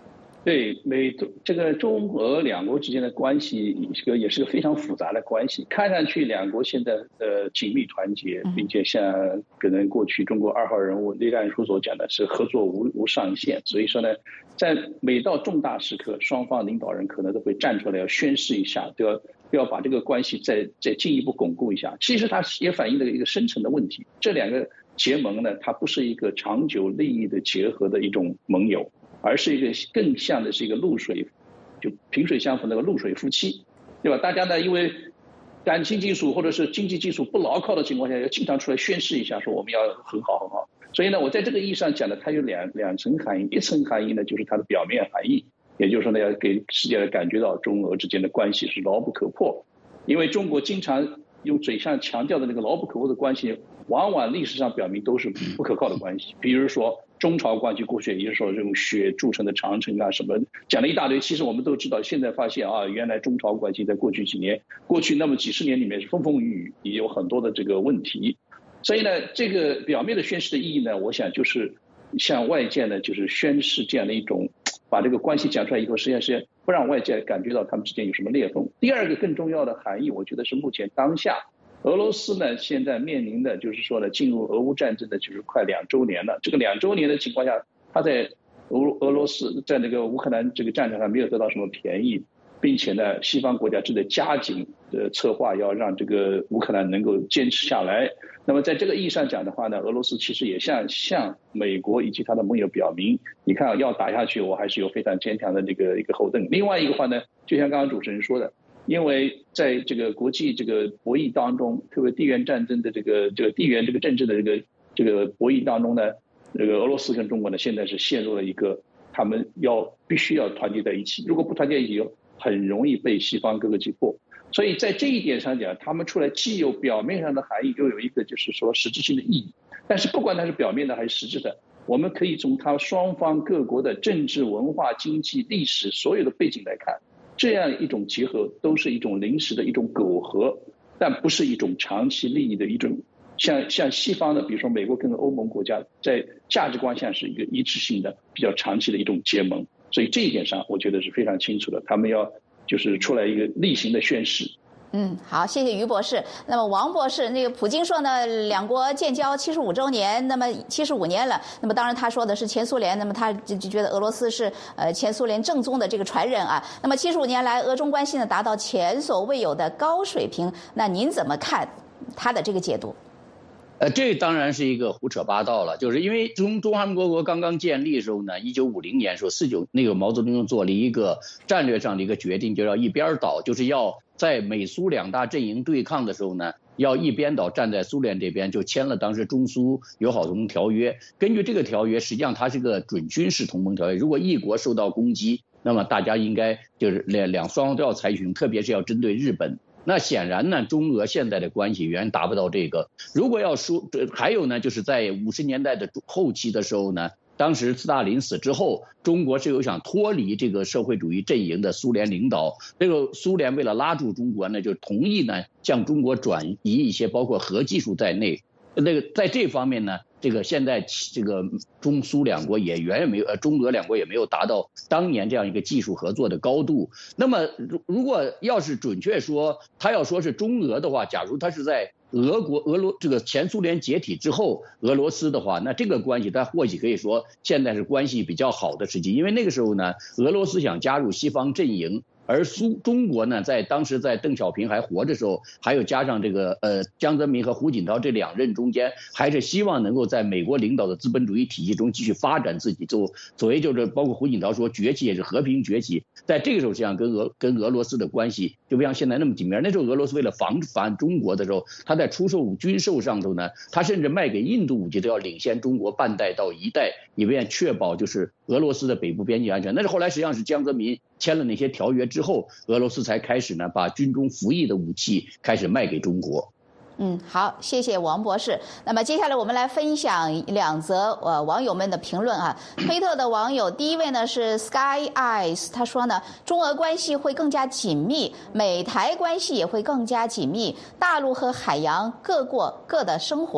对，这个中俄两国之间的关系也是个非常复杂的关系。看上去两国现在紧密团结，并且像可能过去中国2号人物栗战书所讲的是合作无上限。所以说呢，在每到重大时刻，双方领导人可能都会站出来要宣示一下，都要把这个关系再进一步巩固一下。其实它也反映了一个深层的问题，这两个结盟呢，它不是一个长久利益的结合的一种盟友，而是一个更像的是一个就萍水相逢的露水夫妻，对吧？大家呢，因为感情基础或者是经济基础不牢靠的情况下，要经常出来宣示一下，说我们要很好很好。所以呢，我在这个意义上讲呢，它有两层含义。一层含义呢，就是它的表面含义，也就是说呢，要给世界感觉到中俄之间的关系是牢不可破。因为中国经常用嘴上强调的那个牢不可破的关系，往往历史上表明都是不可靠的关系。比如说中朝关系，过去也就是说用血铸成的长城啊什么，讲了一大堆。其实我们都知道，现在发现啊，原来中朝关系在过去那么几十年里面是风风雨雨，也有很多的这个问题。所以呢，这个表面的宣示的意义呢，我想就是向外界呢，就是宣示这样的一种，把这个关系讲出来以后，实际上是不让外界感觉到他们之间有什么裂缝。第二个更重要的含义，我觉得是目前当下俄罗斯呢现在面临的就是说呢，进入俄乌战争的就是快2周年了。这个2周年的情况下，他在俄罗斯在那个乌克兰这个战场上没有得到什么便宜，并且呢，西方国家正在加紧的策划要让这个乌克兰能够坚持下来。那么在这个意义上讲的话呢，俄罗斯其实也向美国以及他的盟友表明，你看要打下去，我还是有非常坚强的一个后盾。另外一个话呢，就像刚刚主持人说的，因为在这个国际这个博弈当中，特别地缘战争的这个地缘这个政治的这个博弈当中呢，这个俄罗斯跟中国呢现在是陷入了一个他们必须要团结在一起，如果不团结在一起，很容易被西方各个击破。所以在这一点上讲，他们出来既有表面上的含义，又有一个就是说实质性的意义。但是不管它是表面的还是实质的，我们可以从它双方各国的政治、文化、经济、历史所有的背景来看，这样一种结合都是一种临时的一种苟合，但不是一种长期利益的一种像西方的，比如说美国跟欧盟国家在价值观上是一个一致性的、比较长期的一种结盟。所以这一点上，我觉得是非常清楚的，他们要就是出来一个例行的宣示。 好，谢谢于博士。那么王博士，那个普京说呢，两国建交75周年，那么75年了。那么当然他说的是前苏联，那么他就觉得俄罗斯是前苏联正宗的这个传人啊。那么75年来，俄中关系呢达到前所未有的高水平。那您怎么看他的这个解读？ 这当然是一个胡扯八道了，就是因为中华民国刚刚建立的时候呢，1950年时候49那个毛泽东做了一个战略上的一个决定，就要一边倒，就是要在美苏两大阵营对抗的时候呢，要一边倒站在苏联这边，就签了当时中苏友好同盟条约。根据这个条约，实际上它是个准军事同盟条约，如果一国受到攻击，那么大家应该就是双方都要采取，特别是要针对日本。那显然呢，中俄现在的关系远达不到这个。如果要说，还有呢，就是在50年代的后期的时候呢，当时斯大林死之后，中国是有想脱离这个社会主义阵营的苏联领导。这个苏联为了拉住中国呢，就同意呢向中国转移一些包括核技术在内。那个在这方面呢，这个现在这个中苏两国也远远没有中俄两国也没有达到当年这样一个技术合作的高度。那么如果要是准确说，他要说是中俄的话，假如他是在这个前苏联解体之后俄罗斯的话，那这个关系他或许可以说现在是关系比较好的时期，因为那个时候呢，俄罗斯想加入西方阵营。而中国呢，在当时在邓小平还活的时候，还有加上这个江泽民和胡锦涛这两任中间，还是希望能够在美国领导的资本主义体系中继续发展自己。就所谓就是包括胡锦涛说崛起也是和平崛起，在这个时候实际上跟俄罗斯的关系就不像现在那么紧密。那时候俄罗斯为了防范中国的时候，他在出售军售上头呢，他甚至卖给印度武器都要领先中国半代到一代，以便确保就是俄罗斯的北部边境安全。但是后来实际上是江泽民签了那些条约之后，俄罗斯才开始呢把军中服役的武器开始卖给中国。 好，谢谢王博士。那么接下来我们来分享2则网友们的评论啊。推特的网友第一位呢是 Sky Eyes， 他说呢，中俄关系会更加紧密，美台关系也会更加紧密，大陆和海洋各过各的生活。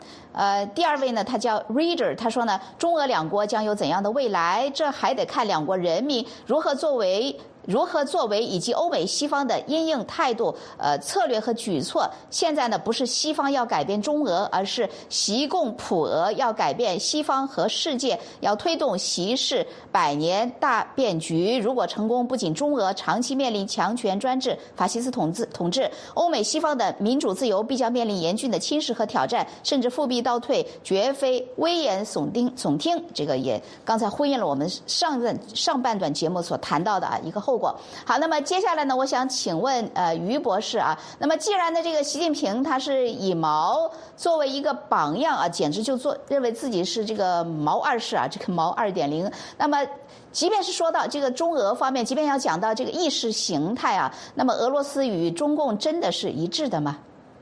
第二位呢，他叫 Reader， 他说呢，中俄两国将有怎样的未来？这还得看两国人民如何作为以及欧美西方的因应态度、策略和举措。现在呢，不是西方要改变中俄，而是习共普俄要改变西方和世界，要推动习氏100年大变局。如果成功，不仅中俄长期面临强权专制、法西斯统治，欧美西方的民主自由必将面临严峻的侵蚀和挑战，甚至复辟倒退，绝非危言耸听。这个也刚才呼应了我们上半段节目所谈到的一个后果。好，那么接下来呢，我想请问于博士啊，那么既然呢这个习近平他是以毛作为一个榜样啊，简直就认为自己是这个毛二世啊，这个毛2.0。那么即便是说到这个中俄方面，即便要讲到这个意识形态啊，那么俄罗斯与中共真的是一致的吗？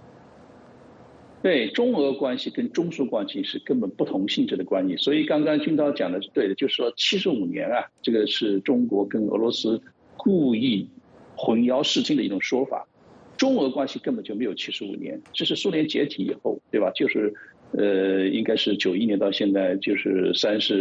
对，中俄关系跟中苏关系是根本不同性质的关系，所以刚刚军涛讲的是对的，就是说75年啊，这个是中国跟俄罗斯故意混淆视听的一种说法。中俄关系根本就没有75年，这是苏联解体以后，对吧？就是应该是91年到现在就是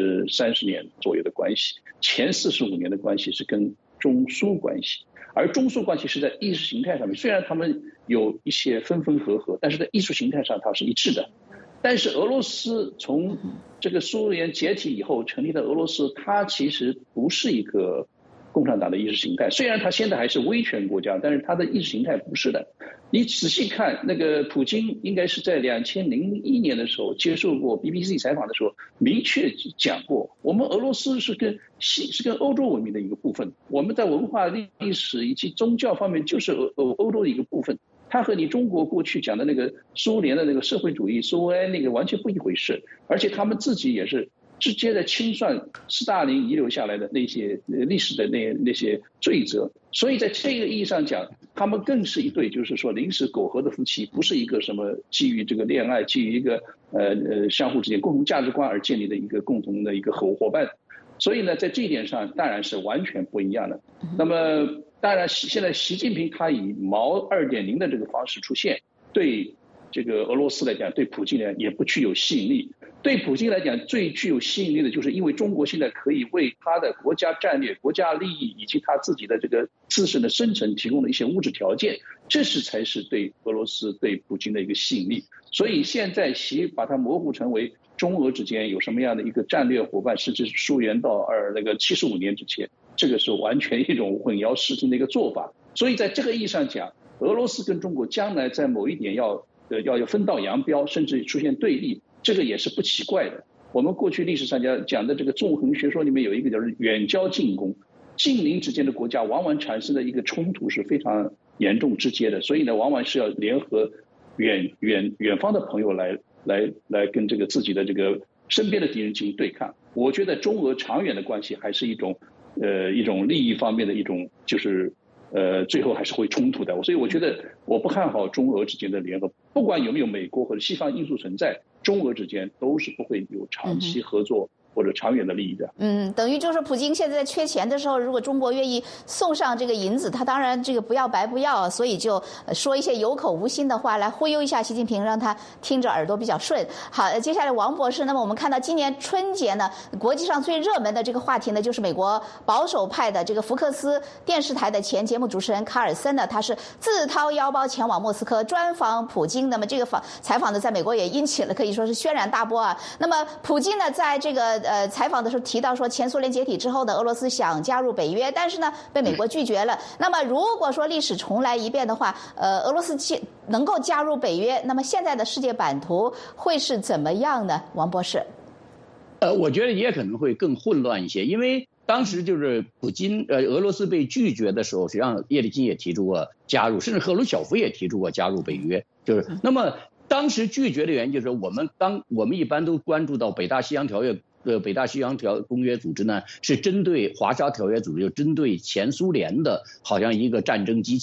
30年左右的关系，前45年的关系是跟中苏关系。而中苏关系是在意识形态上面，虽然他们有一些分分合合，但是在艺术形态上它是一致的。但是俄罗斯从这个苏联解体以后成立的俄罗斯，它其实不是一个共产党的意识形态，虽然它现在还是威权国家，但是它的意识形态不是的。你仔细看，那个普京应该是在2001年的时候接受过 BBC 采访的时候，明确讲过，我们俄罗斯是跟欧洲文明的一个部分，我们在文化、历史以及宗教方面就是欧洲的一个部分。它和你中国过去讲的那个苏联的那个社会主义、苏维埃那个完全不一回事，而且他们自己也是直接的清算斯大林遗留下来的那些历史的那些罪责。所以在这个意义上讲，他们更是一对就是说临时苟合的夫妻，不是一个什么基于这个恋爱、基于一个相互之间共同价值观而建立的一个共同的一个伙伴。所以呢，在这一点上当然是完全不一样的。那么当然现在习近平他以毛2.0的这个方式出现，对这个俄罗斯来讲，对普京来讲也不具有吸引力。对普京来讲最具有吸引力的就是因为中国现在可以为他的国家战略、国家利益以及他自己的这个自身的生存提供了一些物质条件，这才是对俄罗斯、对普京的一个吸引力。所以现在习把它模糊成为中俄之间有什么样的一个战略伙伴，甚至溯源到75年之前，这个是完全一种混淆视听的一个做法。所以在这个意义上讲，俄罗斯跟中国将来在某一点要分道扬镳，甚至出现对立，这个也是不奇怪的。我们过去历史上讲的这个纵横学说里面有一个叫远交近攻，近邻之间的国家往往产生的一个冲突是非常严重直接的，所以呢，往往是要联合远方的朋友来跟这个自己的这个身边的敌人进行对抗。我觉得中俄长远的关系还是一种利益方面的一种就是最后还是会冲突的。所以我觉得我不看好中俄之间的联合，不管有没有美国或者西方因素存在，中俄之间都是不会有长期合作或者长远的利益的。 等于就是普京现在缺钱的时候，如果中国愿意送上这个银子，他当然这个不要白不要，所以就说一些有口无心的话来忽悠一下习近平，让他听着耳朵比较顺。好，接下来王博士，那么我们看到今年春节呢，国际上最热门的这个话题呢，就是美国保守派的这个福克斯电视台的前节目主持人卡尔森呢，他是自掏腰包前往莫斯科专访普京。那么这个采访呢，在美国也引起了可以说是轩然大波啊。那么普京呢，在这个采访的时候提到说，前苏联解体之后呢，俄罗斯想加入北约，但是呢被美国拒绝了。那么如果说历史重来一遍的话，俄罗斯能够加入北约，那么现在的世界版图会是怎么样呢？王博士， 我觉得也可能会更混乱一些，因为当时就是俄罗斯被拒绝的时候，实际上叶利钦也提出过加入，甚至赫鲁晓夫也提出过加入北约，就是那么。当时拒绝的原因就是我们一般都关注到北大西洋公约组织呢，是针对华沙条约组织，就针对前苏联的好像一个战争机器，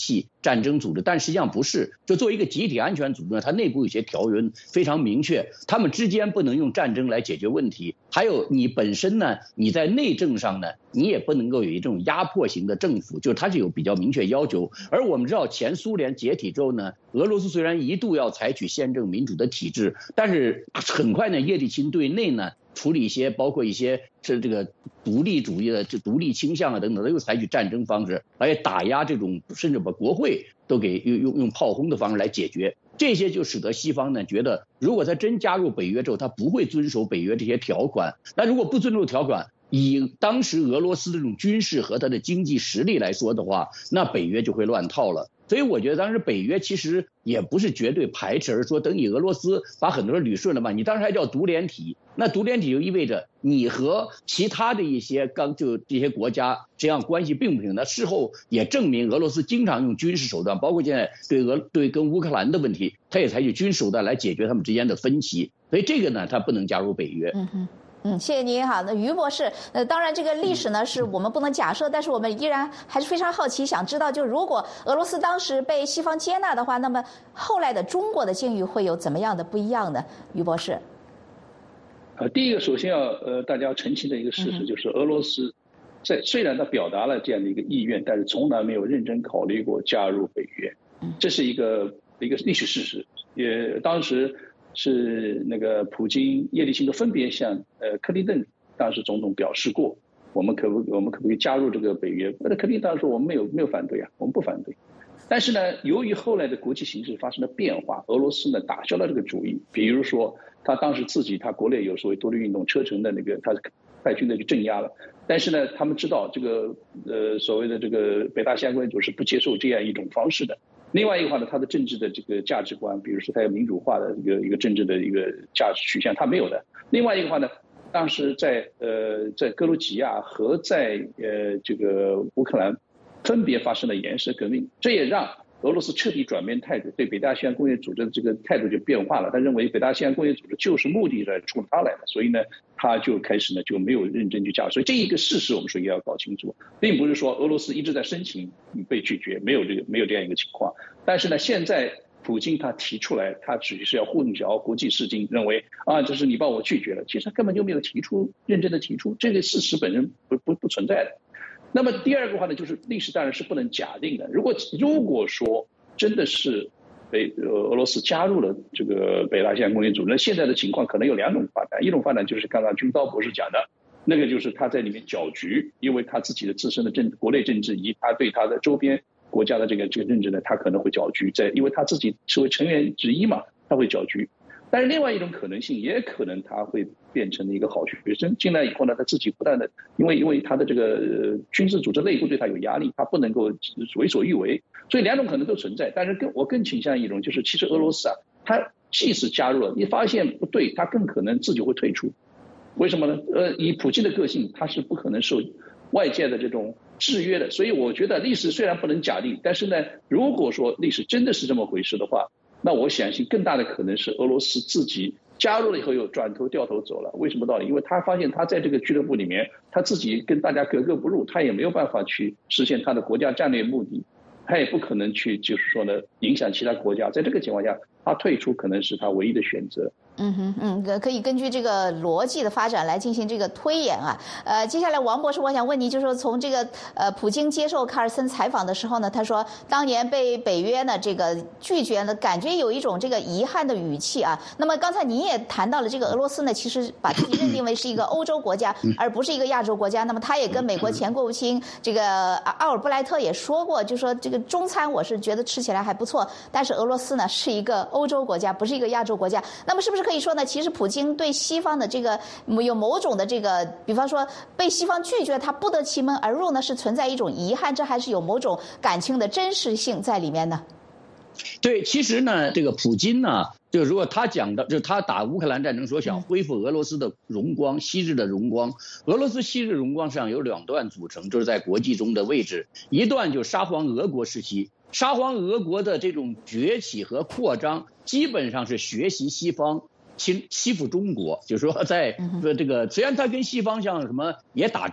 战争组织，但实际上不是。就作为一个集体安全组织呢，它内部有些条文非常明确，他们之间不能用战争来解决问题。还有你本身呢，你在内政上呢，你也不能够有一种压迫型的政府，就是它是有比较明确要求。而我们知道，前苏联解体之后呢，俄罗斯虽然一度要采取宪政民主的体制，但是很快呢，叶利钦对内呢处理一些包括一些是这个独立主义的独立倾向啊等等，他又采取战争方式，而且打压这种，甚至把国会都给用炮轰的方式来解决。这些就使得西方呢觉得，如果他真加入北约之后，他不会遵守北约这些条款。那如果不遵守条款，以当时俄罗斯的这种军事和它的经济实力来说的话，那北约就会乱套了。所以我觉得当时北约其实也不是绝对排斥，而说等你俄罗斯把很多人捋顺了嘛，你当时还叫独联体，那独联体就意味着你和其他的一些就这些国家这样关系并不平。那事后也证明俄罗斯经常用军事手段，包括现在对跟乌克兰的问题，他也采取军事手段来解决他们之间的分歧。所以这个呢，他不能加入北约。 谢谢您哈。那于博士，当然这个历史呢是我们不能假设，但是我们依然还是非常好奇，想知道就如果俄罗斯当时被西方接纳的话，那么后来的中国的境遇会有怎么样的不一样呢？于博士。 第一个首先大家要澄清的一个事实就是俄罗斯虽然他表达了这样的一个意愿，但是从来没有认真考虑过加入北约，这是一个历史事实。也当时是那个普京、叶利钦都分别向克林顿当时总统表示过，我们可不可以加入这个北约？那克林顿当时说我们没有反对啊，我们不反对。但是呢，由于后来的国际形势发生了变化，俄罗斯呢打消了这个主意。比如说，他当时他国内有所谓独立运动，车臣的那个他派军队去镇压了。但是呢，他们知道这个所谓的这个北大西洋公约组织是不接受这样一种方式的。另外一个话呢，他的政治的这个价值观，比如说他有民主化的一个政治的一个价值取向，他没有的。另外一个话呢，当时在格鲁吉亚和在这个乌克兰分别发生了颜色革命，这也让俄罗斯彻底转变态度，对北大西洋公约组织的这个态度就变化了。他认为北大西洋公约组织就是目的来冲他来的，所以呢，他就开始呢就没有认真去加入。所以这一个事实我们说也要搞清楚，并不是说俄罗斯一直在申请被拒绝，没有这样一个情况。但是呢，现在普京他提出来，他只是要混淆国际视听，认为这是你把我拒绝了，其实他根本就没有认真的提出，这个事实本身不存在的。那么第二个话呢，就是历史当然是不能假定的。如果说真的是俄罗斯加入了这个北大西洋公约组织，那现在的情况可能有两种发展。一种发展就是刚刚军刀博士讲的，那个就是他在里面搅局，因为他自己的自身的国内政治以及他对他的周边国家的这个政治呢，他可能会搅局，因为他自己作为成员之一嘛，他会搅局。但是另外一种可能性，也可能他会变成一个好学生，进来以后呢，他自己不断的，因为他的这个军事组织内部对他有压力，他不能够为所欲为，所以两种可能都存在。但是我更倾向一种，就是其实俄罗斯他即使加入了，你发现不对，他更可能自己会退出。为什么呢？以普京的个性，他是不可能受外界的这种制约的。所以我觉得历史虽然不能假定，但是呢，如果说历史真的是这么回事的话，那我相信更大的可能是俄罗斯自己加入了以后又转头掉头走了。为什么道理？因为他发现他在这个俱乐部里面，他自己跟大家格格不入，他也没有办法去实现他的国家战略目的，他也不可能去就是说呢影响其他国家。在这个情况下，他退出可能是他唯一的选择。 可以根据这个逻辑的发展来进行这个推演啊。接下来王博士，我想问你，就是说从这个普京接受卡尔森采访的时候呢，他说当年被北约呢这个拒绝呢，感觉有一种这个遗憾的语气啊。那么刚才您也谈到了这个俄罗斯呢，其实把自己认定为是一个欧洲国家，而不是一个亚洲国家。那么他也跟美国前国务卿这个奥尔布莱特也说过，就说这个中餐我是觉得吃起来还不错，但是俄罗斯呢是一个欧洲国家，不是一个亚洲国家。那么是不是可以说呢，其实普京对西方的这个有某种的这个，比方说被西方拒绝，他不得其门而入呢，是存在一种遗憾，这还是有某种感情的真实性在里面呢？ 对，其实呢，这个普京呢，就如果他讲的，就是他打乌克兰战争所想恢复俄罗斯的荣光，昔日的荣光。俄罗斯昔日荣光上有两段组成，就是在国际中的位置，一段就是沙皇俄国时期。沙皇俄国的这种崛起和扩张，基本上是学习西方欺负中国，就是说在这个虽然他跟西方像什么也打仗，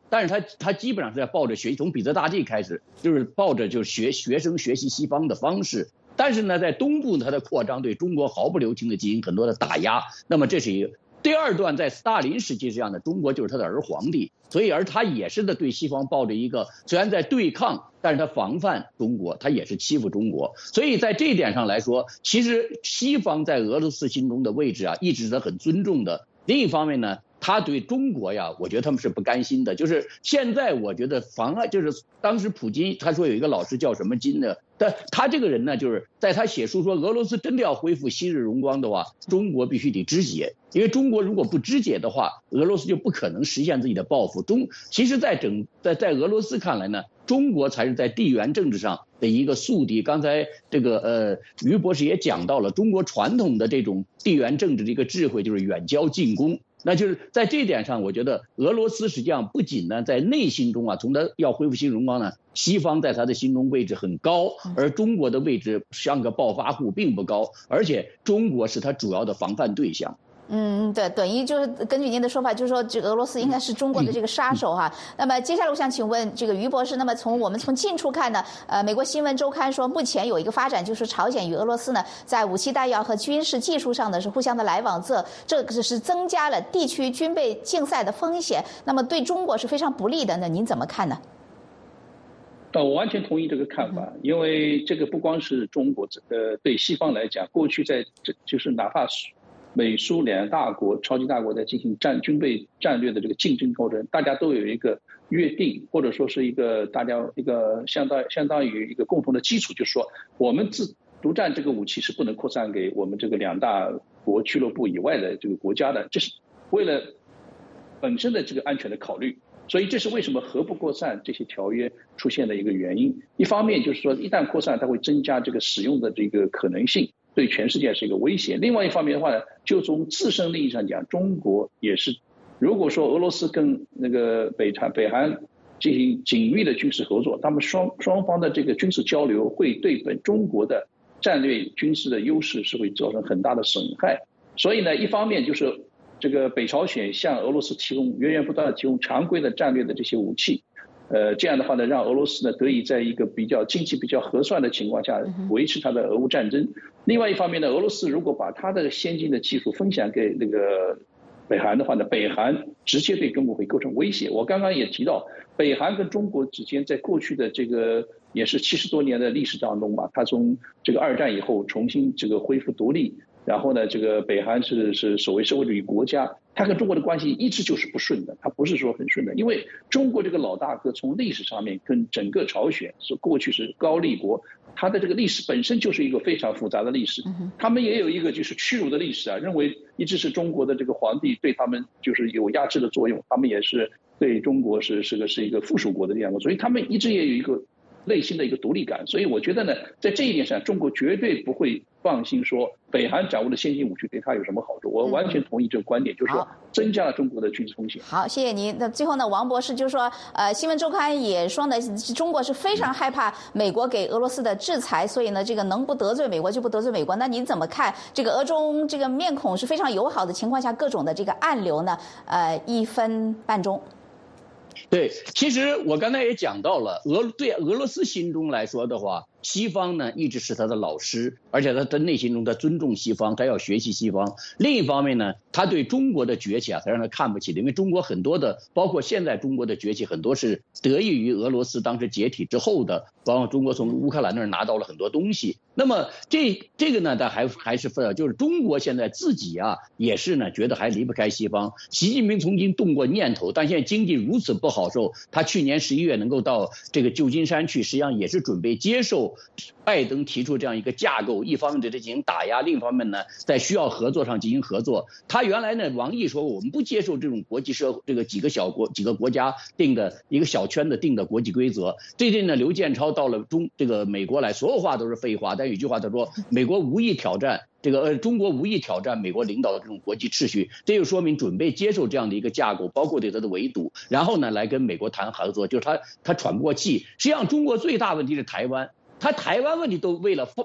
但是他基本上是在抱着从彼得大帝开始，就是抱着就是学生学习西方的方式。但是呢，在东部它的扩张对中国毫不留情的进行很多的打压。那么这是一个第二段，在斯大林时期这样的中国就是他的儿皇帝，所以而他也是对西方抱着一个虽然在对抗，但是他防范中国，他也是欺负中国。所以在这一点上来说，其实西方在俄罗斯心中的位置啊，一直是很尊重的。另一方面呢，他对中国呀，我觉得他们是不甘心的。就是现在我觉得妨碍，就是当时普京他说有一个老师叫什么金的，但他这个人呢，就是在他写书说俄罗斯真的要恢复昔日荣光的话，中国必须得肢解，因为中国如果不肢解的话，俄罗斯就不可能实现自己的抱负。其实在俄罗斯看来呢，中国才是在地缘政治上的一个宿敌。刚才这个于博士也讲到了，中国传统的这种地缘政治的一个智慧就是远交近攻。那就是在这一点上，我觉得俄罗斯实际上不仅呢在内心中啊，从他要恢复新荣光呢，西方在他的心中位置很高，而中国的位置像个暴发户并不高，而且中国是他主要的防范对象。 对，等于就是根据您的说法，就是说这个俄罗斯应该是中国的这个杀手哈。那么接下来我想请问这个于博士，那么我们从近处看呢，美国新闻周刊说目前有一个发展，就是朝鲜与俄罗斯呢在武器弹药和军事技术上呢是互相的来往，这个是增加了地区军备竞赛的风险，那么对中国是非常不利的。那您怎么看呢？ 我完全同意这个看法，因为这个不光是中国，对西方来讲，过去就是哪怕美苏两大国、超级大国在进行军备战略的这个竞争过程，大家都有一个约定，或者说是大家一个相当于一个共同的基础，就是说我们独占这个武器是不能扩散给我们这个两大国俱乐部以外的这个国家的，这是为了本身的这个安全的考虑。所以这是为什么核不扩散这些条约出现的一个原因。一方面就是说，一旦扩散，它会增加这个使用的这个可能性，对全世界是一个威胁。另外一方面的话呢，就从自身利益上讲，中国也是，如果说俄罗斯跟那个北韩进行紧密的军事合作，他们双方的这个军事交流会对中国的战略军事的优势是会造成很大的损害。所以呢，一方面就是这个北朝鲜向俄罗斯源源不断的提供常规的战略的这些武器，这样的话呢，让俄罗斯呢得以在一个经济比较合算的情况下维持它的俄乌战争。另外一方面呢，俄罗斯如果把它的先进的技术分享给那个北韩的话呢，北韩直接对中国会构成威胁。我刚刚也提到，北韩跟中国之间在过去的这个也是70多年的历史当中嘛，它从这个2战以后重新这个恢复独立。然后呢，这个北韩是所谓社会主义国家，它跟中国的关系一直就是不顺的，它不是说很顺的，因为中国这个老大哥从历史上面跟整个朝鲜过去是高丽国，它的这个历史本身就是一个非常复杂的历史，他们也有一个就是屈辱的历史啊，认为一直是中国的这个皇帝对他们就是有压制的作用，他们也是对中国是一个附属国的这样的，所以他们一直也有一个内心的一个独立感。所以我觉得呢，在这一点上，中国绝对不会放心说北韩掌握的先进武器对他有什么好处。我完全同意这个观点，就是说增加了中国的军事风险。 好，谢谢您。那最后呢，王博士就是说，新闻周刊也说呢，中国是非常害怕美国给俄罗斯的制裁，所以呢，这个能不得罪美国就不得罪美国。那您怎么看这个俄中这个面孔是非常友好的情况下，各种的这个暗流呢？一分半钟。 对，其实我刚才也讲到了，对俄罗斯心中来说的话，西方呢一直是他的老师，而且他在内心中他尊重西方，他要学习西方。另一方面呢，他对中国的崛起啊，他让他看不起的，因为中国很多的，包括现在中国的崛起，很多是得益于俄罗斯当时解体之后的，包括中国从乌克兰那儿拿到了很多东西。那么这个呢，他还是就是中国现在自己啊，也是呢觉得还离不开西方。习近平曾经动过念头，但现在经济如此不好受，他去年11月能够到这个旧金山去，实际上也是准备接受拜登提出这样一个架构，一方面对他进行打压，另一方面呢，在需要合作上进行合作。他原来呢，王毅说我们不接受这种国际这个几个国家定的一个小圈子定的国际规则。最近呢，刘建超到了这个美国来，所有话都是废话，但有一句话他说，美国无意挑战中国无意挑战美国领导的这种国际秩序，这就说明准备接受这样的一个架构，包括对他的围堵，然后呢来跟美国谈合作，就是他喘不过气。实际上中国最大问题是台湾，他台湾问题都为了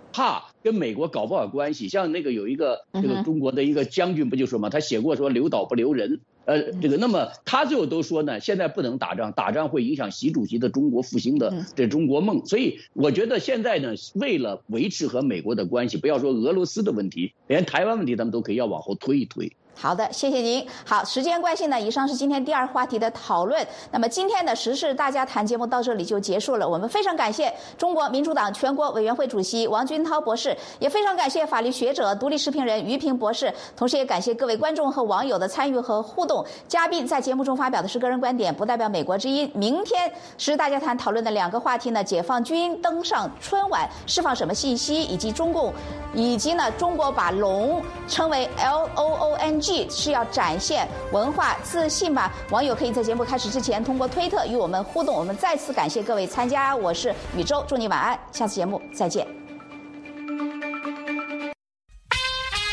怕跟美国搞不好关系。像那个有一个这个中国的一个将军不就说嘛，他写过说留岛不留人。那么他最后都说呢，现在不能打仗，打仗会影响习主席的中国复兴的这中国梦。所以我觉得现在呢，为了维持和美国的关系，不要说俄罗斯的问题，连台湾问题他们都可以要往后推一推。 好的，谢谢您。好，时间关系呢，以上是今天第二话题的讨论。那么今天的时事大家谈节目到这里就结束了。我们非常感谢中国民主党全国委员会主席王军涛博士，也非常感谢法律学者、独立时评人于平博士，同时也感谢各位观众和网友的参与和互动。嘉宾在节目中发表的是个人观点，不代表美国之音。明天时事大家谈讨论的2个话题呢，解放军登上春晚释放什么信息，以及中国把龙称为 LOONG。是要展现文化自信吧？网友可以在节目开始之前通过推特与我们互动。我们再次感谢各位参加，我是宇宙，祝你晚安，下次节目再见。